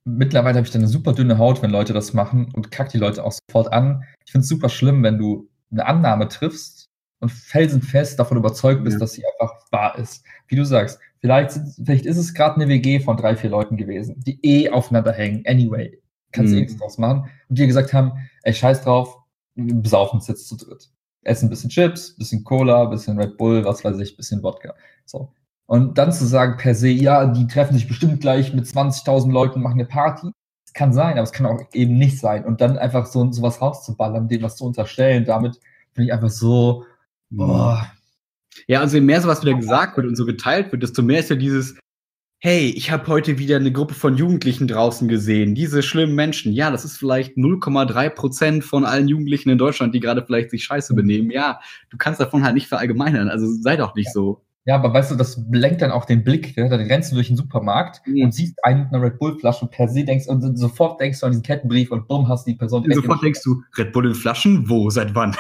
mittlerweile habe ich dann eine super dünne Haut, wenn Leute das machen und kack die Leute auch sofort an. Ich finde es super schlimm, wenn du eine Annahme triffst und felsenfest davon überzeugt bist, dass sie einfach wahr ist. Wie du sagst, vielleicht ist es gerade eine WG von 3, 4 Leuten gewesen, die aufeinander hängen. Anyway, kannst du nichts draus machen. Und die gesagt haben, ey, scheiß drauf, wir besaufen uns jetzt zu dritt. Essen ein bisschen Chips, bisschen Cola, bisschen Red Bull, was weiß ich, bisschen Wodka. So. Und dann zu sagen per se, ja, die treffen sich bestimmt gleich mit 20.000 Leuten und machen eine Party. Das kann sein, aber es kann auch eben nicht sein. Und dann einfach sowas rauszuballern, dem was zu unterstellen, damit finde ich einfach so, boah. Ja, also je mehr sowas wieder gesagt wird und so geteilt wird, desto mehr ist ja dieses, hey, ich habe heute wieder eine Gruppe von Jugendlichen draußen gesehen. Diese schlimmen Menschen. Ja, das ist vielleicht 0,3% von allen Jugendlichen in Deutschland, die gerade vielleicht sich scheiße benehmen. Ja, du kannst davon halt nicht verallgemeinern. Also sei doch nicht so. Ja, aber weißt du, das lenkt dann auch den Blick, ja? Dann rennst du durch den Supermarkt und siehst einen mit einer Red Bull-Flasche und per se denkst, und sofort denkst du an diesen Kettenbrief und bumm, hast die Person. Und sofort denkst du, Red Bull in Flaschen? Wo? Seit wann?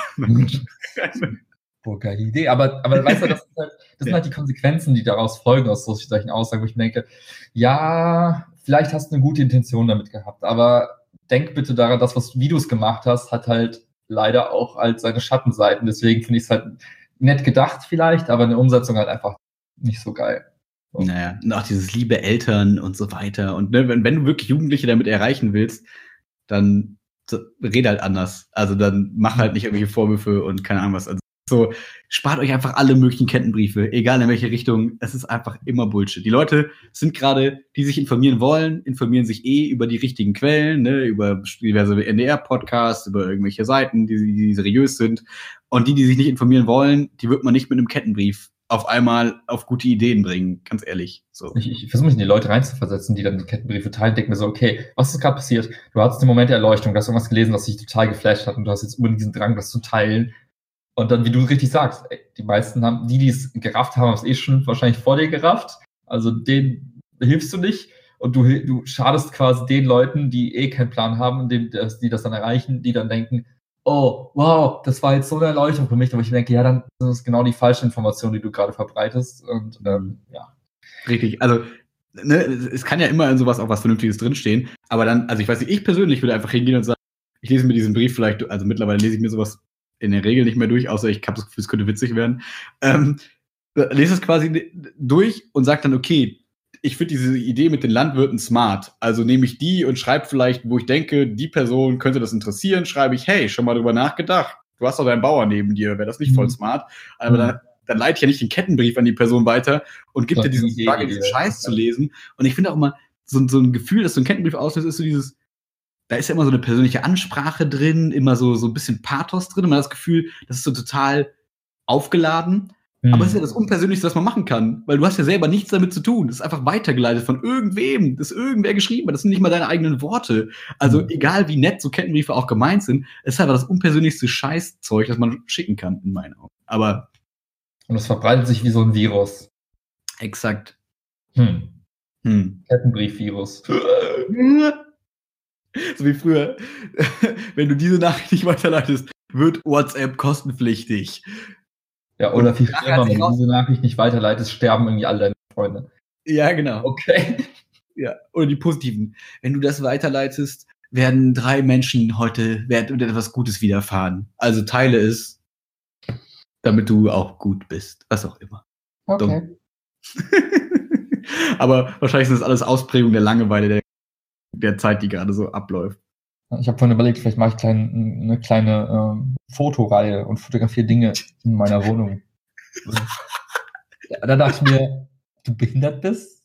Boah, geile Idee. Aber weißt du, das sind halt die Konsequenzen, die daraus folgen aus solchen Aussagen, wo ich mir denke, ja, vielleicht hast du eine gute Intention damit gehabt, aber denk bitte daran, das, wie du es gemacht hast, hat halt leider auch halt seine Schattenseiten. Deswegen finde ich es halt nett gedacht vielleicht, aber eine Umsetzung halt einfach nicht so geil. So. Naja, und auch dieses liebe Eltern und so weiter. Und ne, wenn du wirklich Jugendliche damit erreichen willst, dann rede halt anders. Also dann mach halt nicht irgendwelche Vorwürfe und keine Ahnung was. Also so, spart euch einfach alle möglichen Kettenbriefe, egal in welche Richtung. Es ist einfach immer Bullshit. Die Leute sind gerade, die sich informieren wollen, informieren sich über die richtigen Quellen, ne, über diverse NDR-Podcasts, über irgendwelche Seiten, die seriös sind. Und die sich nicht informieren wollen, die wird man nicht mit einem Kettenbrief auf einmal auf gute Ideen bringen, ganz ehrlich. So. Ich versuche mich in die Leute reinzuversetzen, die dann die Kettenbriefe teilen, denke mir so, okay, was ist gerade passiert? Du hattest den Moment der Erleuchtung, du hast irgendwas gelesen, was dich total geflasht hat und du hast jetzt unbedingt diesen Drang, das zu teilen. Und dann, wie du richtig sagst, die meisten haben, die es gerafft haben, haben es schon wahrscheinlich vor dir gerafft. Also denen hilfst du nicht. Und du schadest quasi den Leuten, die keinen Plan haben, die das dann erreichen, die dann denken, oh, wow, das war jetzt so eine Erleuchtung für mich. Aber ich denke, ja, dann ist es genau die falsche Information, die du gerade verbreitest. Und ja. Richtig, also ne, es kann ja immer in sowas auch was Vernünftiges drinstehen. Aber dann, also ich weiß nicht, ich persönlich würde einfach hingehen und sagen, ich lese mir diesen Brief vielleicht, also mittlerweile lese ich mir sowas in der Regel nicht mehr durch, außer ich habe das Gefühl, es könnte witzig werden. Lese es quasi durch und sage dann, okay, ich finde diese Idee mit den Landwirten smart. Also nehme ich die und schreibe vielleicht, wo ich denke, die Person könnte das interessieren, schreibe ich, hey, schon mal drüber nachgedacht. Du hast doch deinen Bauer neben dir, wäre das nicht voll smart? Aber dann leite ich ja nicht den Kettenbrief an die Person weiter und gibt dir diesen Scheiß zu lesen. Und ich finde auch immer, so ein Gefühl, dass so ein Kettenbrief auslöst, ist so dieses, da ist ja immer so eine persönliche Ansprache drin, immer so ein bisschen Pathos drin. Und man hat das Gefühl, das ist so total aufgeladen. Aber es ist ja das Unpersönlichste, was man machen kann. Weil du hast ja selber nichts damit zu tun. Das ist einfach weitergeleitet von irgendwem, das irgendwer geschrieben hat. Das sind nicht mal deine eigenen Worte. Also egal, wie nett so Kettenbriefe auch gemeint sind, es ist einfach das unpersönlichste Scheißzeug, das man schicken kann, in meinen Augen. Aber und es verbreitet sich wie so ein Virus. Exakt. Kettenbrief-Virus. So wie früher. Wenn du diese Nachricht nicht weiterleitest, wird WhatsApp kostenpflichtig. Ja, oder viel schlimmer, wenn du diese Nachricht nicht weiterleitest, sterben irgendwie alle deine Freunde. Ja, genau. Okay. Ja, oder die positiven. Wenn du das weiterleitest, werden 3 Menschen heute etwas Gutes widerfahren. Also teile es, damit du auch gut bist. Was auch immer. Okay. Aber wahrscheinlich sind das alles Ausprägungen der Langeweile der Zeit, die gerade so abläuft. Ich habe vorhin überlegt, vielleicht mache ich eine kleine Fotoreihe und fotografiere Dinge in meiner Wohnung. Da dachte ich mir, du behindert bist?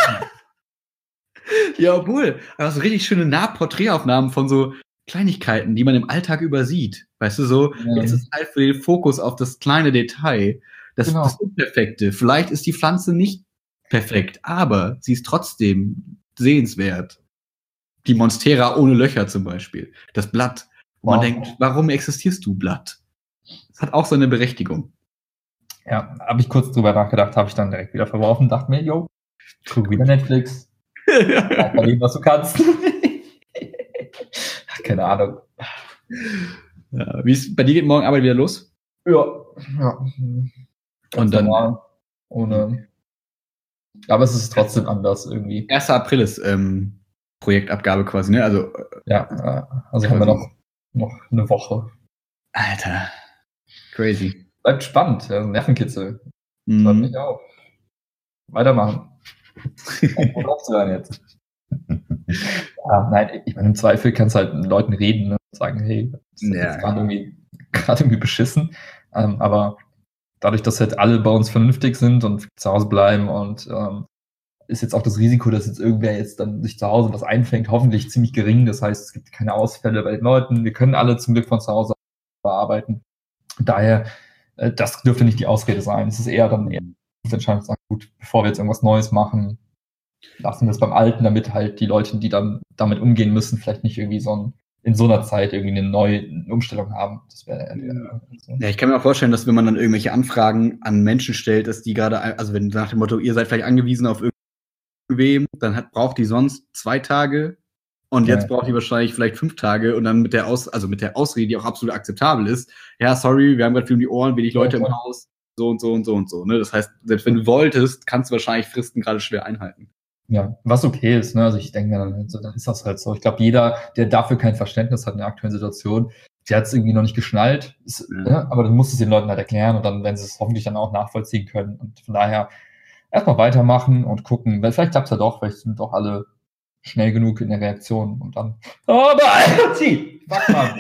Ja, obwohl, aber so richtig schöne Nahporträtaufnahmen von so Kleinigkeiten, die man im Alltag übersieht. Weißt du, so, jetzt ist halt für den Fokus auf das kleine Detail, das Unperfekte. Vielleicht ist die Pflanze nicht perfekt, aber sie ist trotzdem sehenswert. Die Monstera ohne Löcher zum Beispiel. Das Blatt, wo man denkt, warum existierst du, Blatt? Das hat auch so eine Berechtigung. Ja, habe ich kurz drüber nachgedacht, habe ich dann direkt wieder verworfen, dachte mir, yo, guck wieder Netflix. Bei dem, was du kannst. Keine Ahnung. Ja, bei dir geht morgen Arbeit wieder los? Ja. Und dann ohne. Aber es ist trotzdem anders irgendwie. 1. April ist Projektabgabe quasi, ne? Also also haben wir noch eine Woche. Alter, crazy. Bleibt spannend, Nervenkitzel. Hört mich auf. Weitermachen. Wo läufst du dann jetzt? Nein, ich meine, im Zweifel kannst du halt mit Leuten reden, ne? Und sagen, hey, das ist jetzt gerade irgendwie beschissen. Aber dadurch, dass halt alle bei uns vernünftig sind und zu Hause bleiben und ist jetzt auch das Risiko, dass jetzt irgendwer jetzt dann sich zu Hause was einfängt, hoffentlich ziemlich gering. Das heißt, es gibt keine Ausfälle bei den Leuten. Wir können alle zum Glück von zu Hause arbeiten. Daher, das dürfte nicht die Ausrede sein. Es ist eher dann die Entscheidung zu sagen, gut, bevor wir jetzt irgendwas Neues machen, lassen wir es beim Alten, damit halt die Leute, die dann damit umgehen müssen, vielleicht nicht irgendwie in so einer Zeit irgendwie eine neue Umstellung haben. Das wäre ja, ich kann mir auch vorstellen, dass wenn man dann irgendwelche Anfragen an Menschen stellt, dass die gerade, also wenn nach dem Motto, ihr seid vielleicht angewiesen auf irgendwem, dann braucht die sonst 2 Tage und jetzt braucht die wahrscheinlich vielleicht 5 Tage und dann mit der Ausrede, die auch absolut akzeptabel ist, ja, sorry, wir haben gerade viel um die Ohren, wenig Leute im Haus, so und so und so und so. Ne? Das heißt, selbst wenn du wolltest, kannst du wahrscheinlich Fristen gerade schwer einhalten. Ja, was okay ist, ne? Also ich denke mir dann ist das halt so. Ich glaube, jeder, der dafür kein Verständnis hat in der aktuellen Situation, der hat es irgendwie noch nicht geschnallt, ne? Aber dann muss es den Leuten halt erklären und dann werden sie es hoffentlich dann auch nachvollziehen können. Und von daher erstmal weitermachen und gucken, weil vielleicht klappt es ja doch, vielleicht sind doch alle schnell genug in der Reaktion und dann fuck man.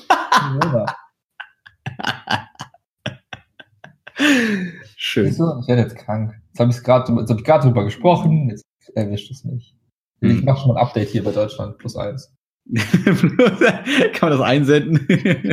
Schön. Ich werde jetzt krank. Jetzt habe ich gerade drüber gesprochen, jetzt erwischt es mich. Ich mache schon mal ein Update hier bei Deutschland +1. Kann man das einsenden?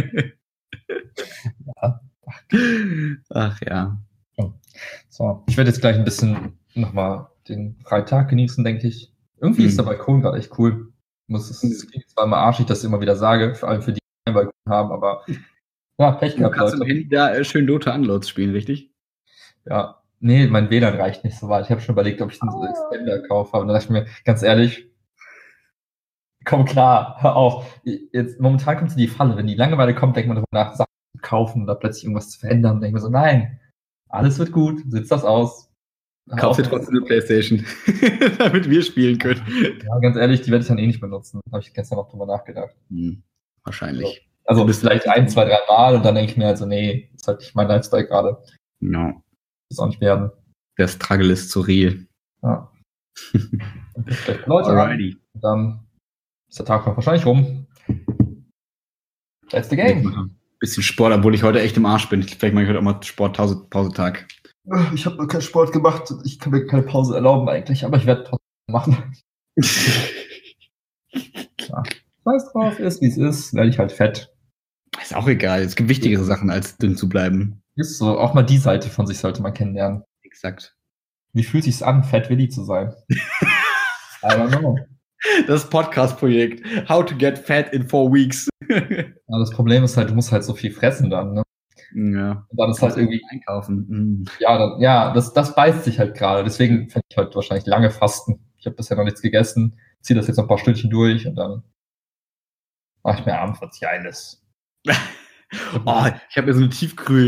Ja. Ach ja. So, ich werde jetzt gleich ein bisschen nochmal den Freitag genießen, denke ich. Irgendwie ist der Balkon gerade echt cool. Es klingt zwar immer arschig, dass ich immer wieder sage, vor allem für die, die keinen Balkon haben, aber ja, Pech gehabt, Leute. Du kannst im Handy da schön Dota Unloads spielen, richtig? Ja, nee, mein WLAN reicht nicht so weit. Ich habe schon überlegt, ob ich einen Extender kaufe, aber dann dachte ich mir, ganz ehrlich, komm klar, hör auf. Jetzt, momentan kommt die Falle. Wenn die Langeweile kommt, denkt man darüber nach, Sachen zu kaufen oder plötzlich irgendwas zu verändern. Und denkt man so, nein, alles wird gut, sitzt das aus. Kauf dir trotzdem eine Playstation, damit wir spielen können. Ja, ganz ehrlich, die werde ich dann eh nicht benutzen. Habe ich gestern noch drüber nachgedacht. Wahrscheinlich. Also bis vielleicht 1, 2, 3 Mal und dann denke ich mir halt so, nee, das ist halt nicht mein Lifestyle gerade. No. Das auch nicht werden. Der Struggle ist zu real. Ja. Leute, alrighty. Dann ist der Tag noch wahrscheinlich rum. That's the game. Bisschen Sport, obwohl ich heute echt im Arsch bin. Vielleicht mache ich heute auch mal Sport-Pausetag. Ich habe keinen Sport gemacht. Ich kann mir keine Pause erlauben eigentlich, aber ich werde trotzdem machen. Ja. Scheiß drauf, ist wie es ist. Werde ich halt fett. Ist auch egal. Es gibt wichtigere Sachen, als dünn zu bleiben. Ist so. Auch mal die Seite von sich sollte man kennenlernen. Exakt. Wie fühlt sich's an, fett Willi zu sein? I don't know. Das Podcast-Projekt. How to get fat in 4 weeks. Ja, das Problem ist halt, du musst halt so viel fressen dann, ne? Ja. Und dann ist halt irgendwie einkaufen. Ja, das beißt sich halt gerade. Deswegen fände ich heute wahrscheinlich lange fasten. Ich habe bisher noch nichts gegessen. Ziehe das jetzt noch ein paar Stündchen durch und dann mache ich mir abends was Geiles. Oh, ich habe mir so eine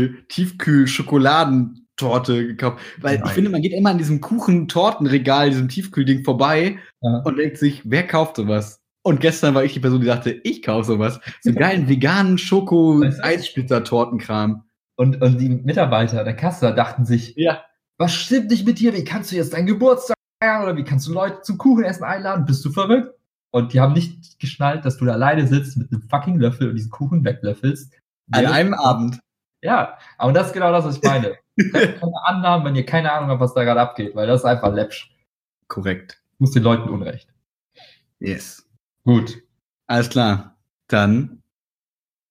Tiefkühl-Schokoladentorte gekauft. Weil ich finde, man geht immer an diesem Kuchen-Tortenregal, diesem Tiefkühlding vorbei und denkt sich, wer kauft sowas? Und gestern war ich die Person, die sagte, ich kaufe sowas. So einen geilen veganen Schoko-Eissplitter-Tortenkram. Und die Mitarbeiter der Kasse dachten sich, ja, was stimmt nicht mit dir? Wie kannst du jetzt deinen Geburtstag feiern? Oder wie kannst du Leute zum Kuchenessen einladen? Bist du verrückt? Und die haben nicht geschnallt, dass du da alleine sitzt mit einem fucking Löffel und diesen Kuchen weglöffelst. An einem Abend. Ja, aber das ist genau das, was ich meine. Keine Annahmen, wenn ihr keine Ahnung habt, was da gerade abgeht, weil das ist einfach läppsch. Korrekt. Du musst den Leuten Unrecht. Yes. Gut. Alles klar. Dann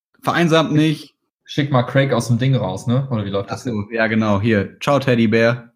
vereinsamt nicht. Schick mal Craig aus dem Ding raus, ne? Oder wie läuft das? Achso, ja genau. Hier. Ciao, Teddybär.